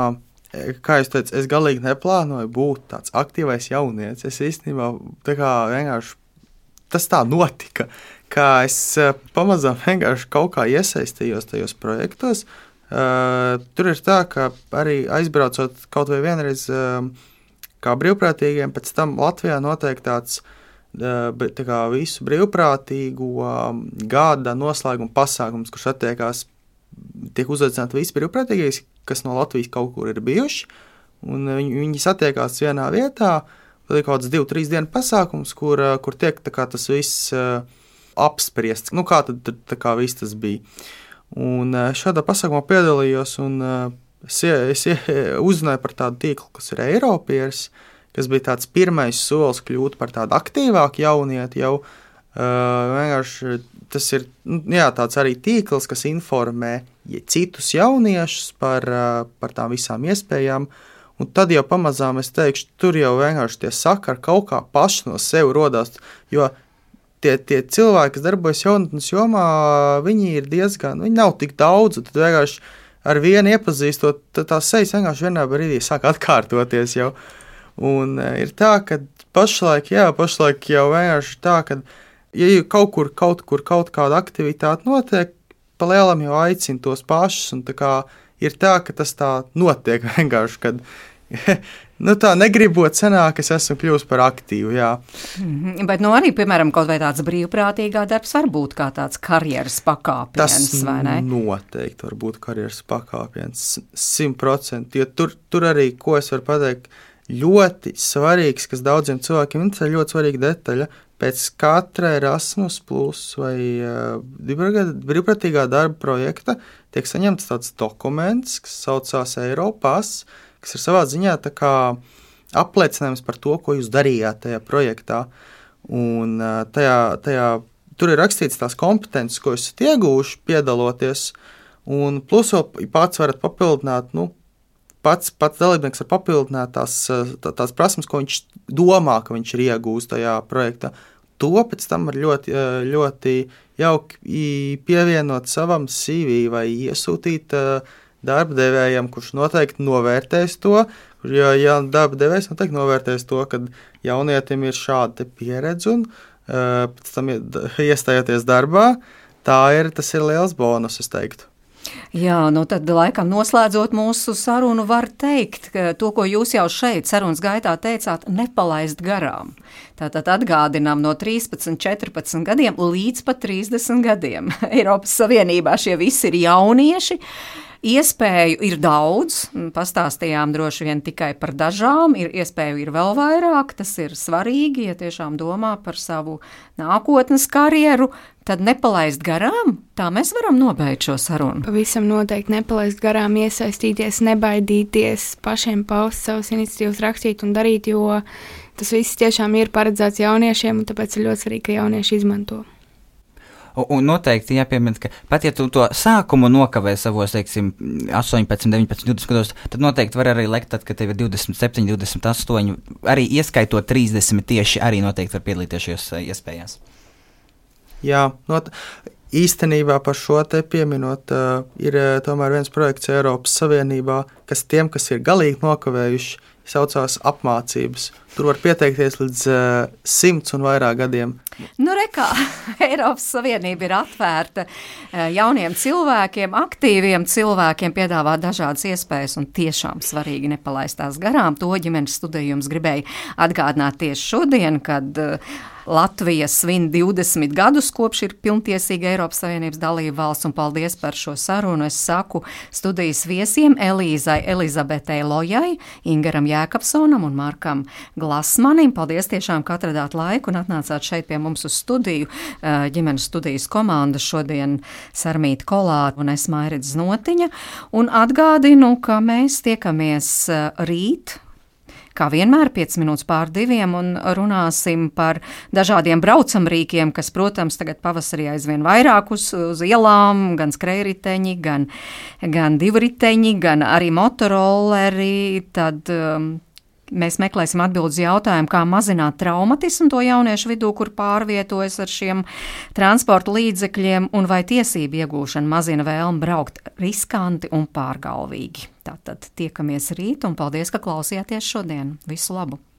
kā es teicu, es galīgi neplānoju būt tāds aktīvais jaunietis. Es īstenībā tā kā vienkārši tas tā notika, kā es pamazām vienkārši kaut kā iesaistījos tajos projektos. Uh, tur ir tā, ka arī aizbraucot kaut vai vienreiz uh, kā brīvprātīgiem, pēc tam Latvijā notiek tāds uh, tā kā visu brīvprātīgo uh, gada noslēguma pasākums, kurš attiekās, tiek uzaicināti visi brīvprātīgie, kas no Latvijas kaut kur ir bijuši, un viņi, viņi satiekās vienā vietā. Tad ir kaut kāds divu, trīs dienu pasākums, kur, kur tiek tā kā tas viss uh, apspriests. Nu, kā tad tā kā viss tas bija. Un uh, šādā pasākumā piedalījos, un uh, es, es uzzināju par tādu tīklu, kas ir Eiropieris, kas bija tāds pirmais solis kļūt par tādu aktīvāku jaunieti. Jau uh, vienkārši tas ir nu, jā, tāds arī tīkls, kas informē citus jauniešus par, uh, par tām visām iespējām. un tad jau pamazām es teikšu, tur jau vienkārši tie sakari kaut kā paši no sevi rodās, jo tie, tie cilvēki, kas darbojas jaunatnes jomā, viņi ir diezgan, viņi nav tik daudz, un tad vienkārši ar vienu iepazīstot, tad tās sejas vienkārši vienā brīdī sāk atkārtoties jau. Un ir tā, ka pašlaik, jā, pašlaik jau vienkārši tā, ka ja kaut kur, kaut kur, kaut kāda aktivitāte notiek, pa lielam jau aicina tos pašus, un tā kā ir tā, ka tas tā notiek vienkārši, kad, nu tā negribot senāk, es esmu kļūst par aktīvu, jā. Mm-hmm. Bet, nu arī, piemēram, kaut vai tāds brīvprātīgā darbs var būt kā tāds karjeras pakāpiens, tas vai ne? Tas noteikti var būt karjeras pakāpiens, simt procenti, jo tur, tur arī, ko es varu pateikt, ļoti svarīgs, kas daudziem cilvēkiem interesē, ļoti svarīga detaļa. Pēc katra Erasmus plus vai uh, brīvprātīgā darba projekta tiek saņemts tāds dokuments, kas saucās Eiropas, kas ir savā ziņā tā kā apliecinājums par to, ko jūs darījāt tajā projektā. Un uh, tajā, tajā, tur ir rakstīts tās kompetences, ko jūs esat iegūši piedaloties, un plus vēl pats varat papildināt, nu, pats, pats dalībnieks var papildināt tās, tā, tās prasmes, ko viņš domā, ka viņš ir iegūst tajā projektā. To pēc tam var ļoti, ļoti jauki pievienot savam C V vai iesūtīt darba devējam, kurš noteikti novērtēs to, jo ja darba devējs noteikti novērtēs to, ka jaunietim ir šāda pieredze un pēc tam iestājoties darbā, tā ir, tas ir liels bonus, es teiktu. Jā, nu tad laikam noslēdzot mūsu sarunu var teikt, ka to, ko jūs jau šeit sarunas gaitā teicāt, nepalaist garām. Tātad atgādinām no trīspadsmit, četrpadsmit gadiem līdz pat trīsdesmit gadiem. Eiropas Savienībā šie visi ir jaunieši. Iespēju ir daudz, pastāstījām droši vien tikai par dažām, ir iespēju ir vēl vairāk, tas ir svarīgi, ja tiešām domā par savu nākotnes karjeru, tad nepalaist garām, tā mēs varam nobeigt šo sarunu. Pavisam noteikti nepalaist garām, iesaistīties, nebaidīties, pašiem paust savas iniciatīvas rakstīt un darīt, jo tas viss tiešām ir paredzēts jauniešiem, un tāpēc ir ļoti svarīgi, ka jaunieši izmanto. Un noteikti jāpiemina, ka pat ja tu to sākumu nokavē savos, teiksim, astoņpadsmit, deviņpadsmit, divdesmit gados, tad noteikti var arī lekt, tad, kad tev ir divdesmit septiņi, divdesmit astoņi, arī ieskaitot trīsdesmit tieši arī noteikti var piedalīties šajās iespējās. Jā, not, īstenībā par šo te pieminot, uh, ir uh, tomēr viens projekts Eiropas Savienībā, kas tiem, kas ir galīgi nokavējuši, saucās apmācības. Tur var pieteikties līdz uh, simts un vairāk gadiem. Nu, rekā, Eiropas Savienība ir atvērta jauniem cilvēkiem, aktīviem cilvēkiem, piedāvā dažādas iespējas un tiešām svarīgi nepalaistās garām. To ģimenes studiju jums gribēja atgādināt tieši šodien, kad Latvija svin divdesmit gadus, kopš ir pilntiesīga Eiropas Savienības dalība valsts, un paldies par šo sarunu. Es saku studijas viesiem Elīzai Elizabetei Lojai, Ingaram Jēkabsonam un Markam Glasmanim. Paldies tiešām, ka atradāt laiku un atnācāt šeit pie mums uz studiju. Ģimenes studijas komanda šodien Sarmīta Kolāta un es Mairits Znotiņa. Un atgādinu, ka mēs tiekamies rīt, kā vienmēr, piecas minūtes pār diviem, un runāsim par dažādiem braucamrīkiem, kas, protams, tagad pavasarī aizvien vairāk uz, uz ielām, gan skrejriteņi, gan, gan divriteņi, gan arī motorolleri, tad um, mēs meklēsim atbildes jautājumu, kā mazināt traumatismu to jauniešu vidū, kur pārvietojas ar šiem transporta līdzekļiem, un vai tiesību iegūšana mazina vēlmi braukt riskanti un pārgalvīgi. Tātad tiekamies rīt, un paldies, ka klausījāties šodien. Visu labu!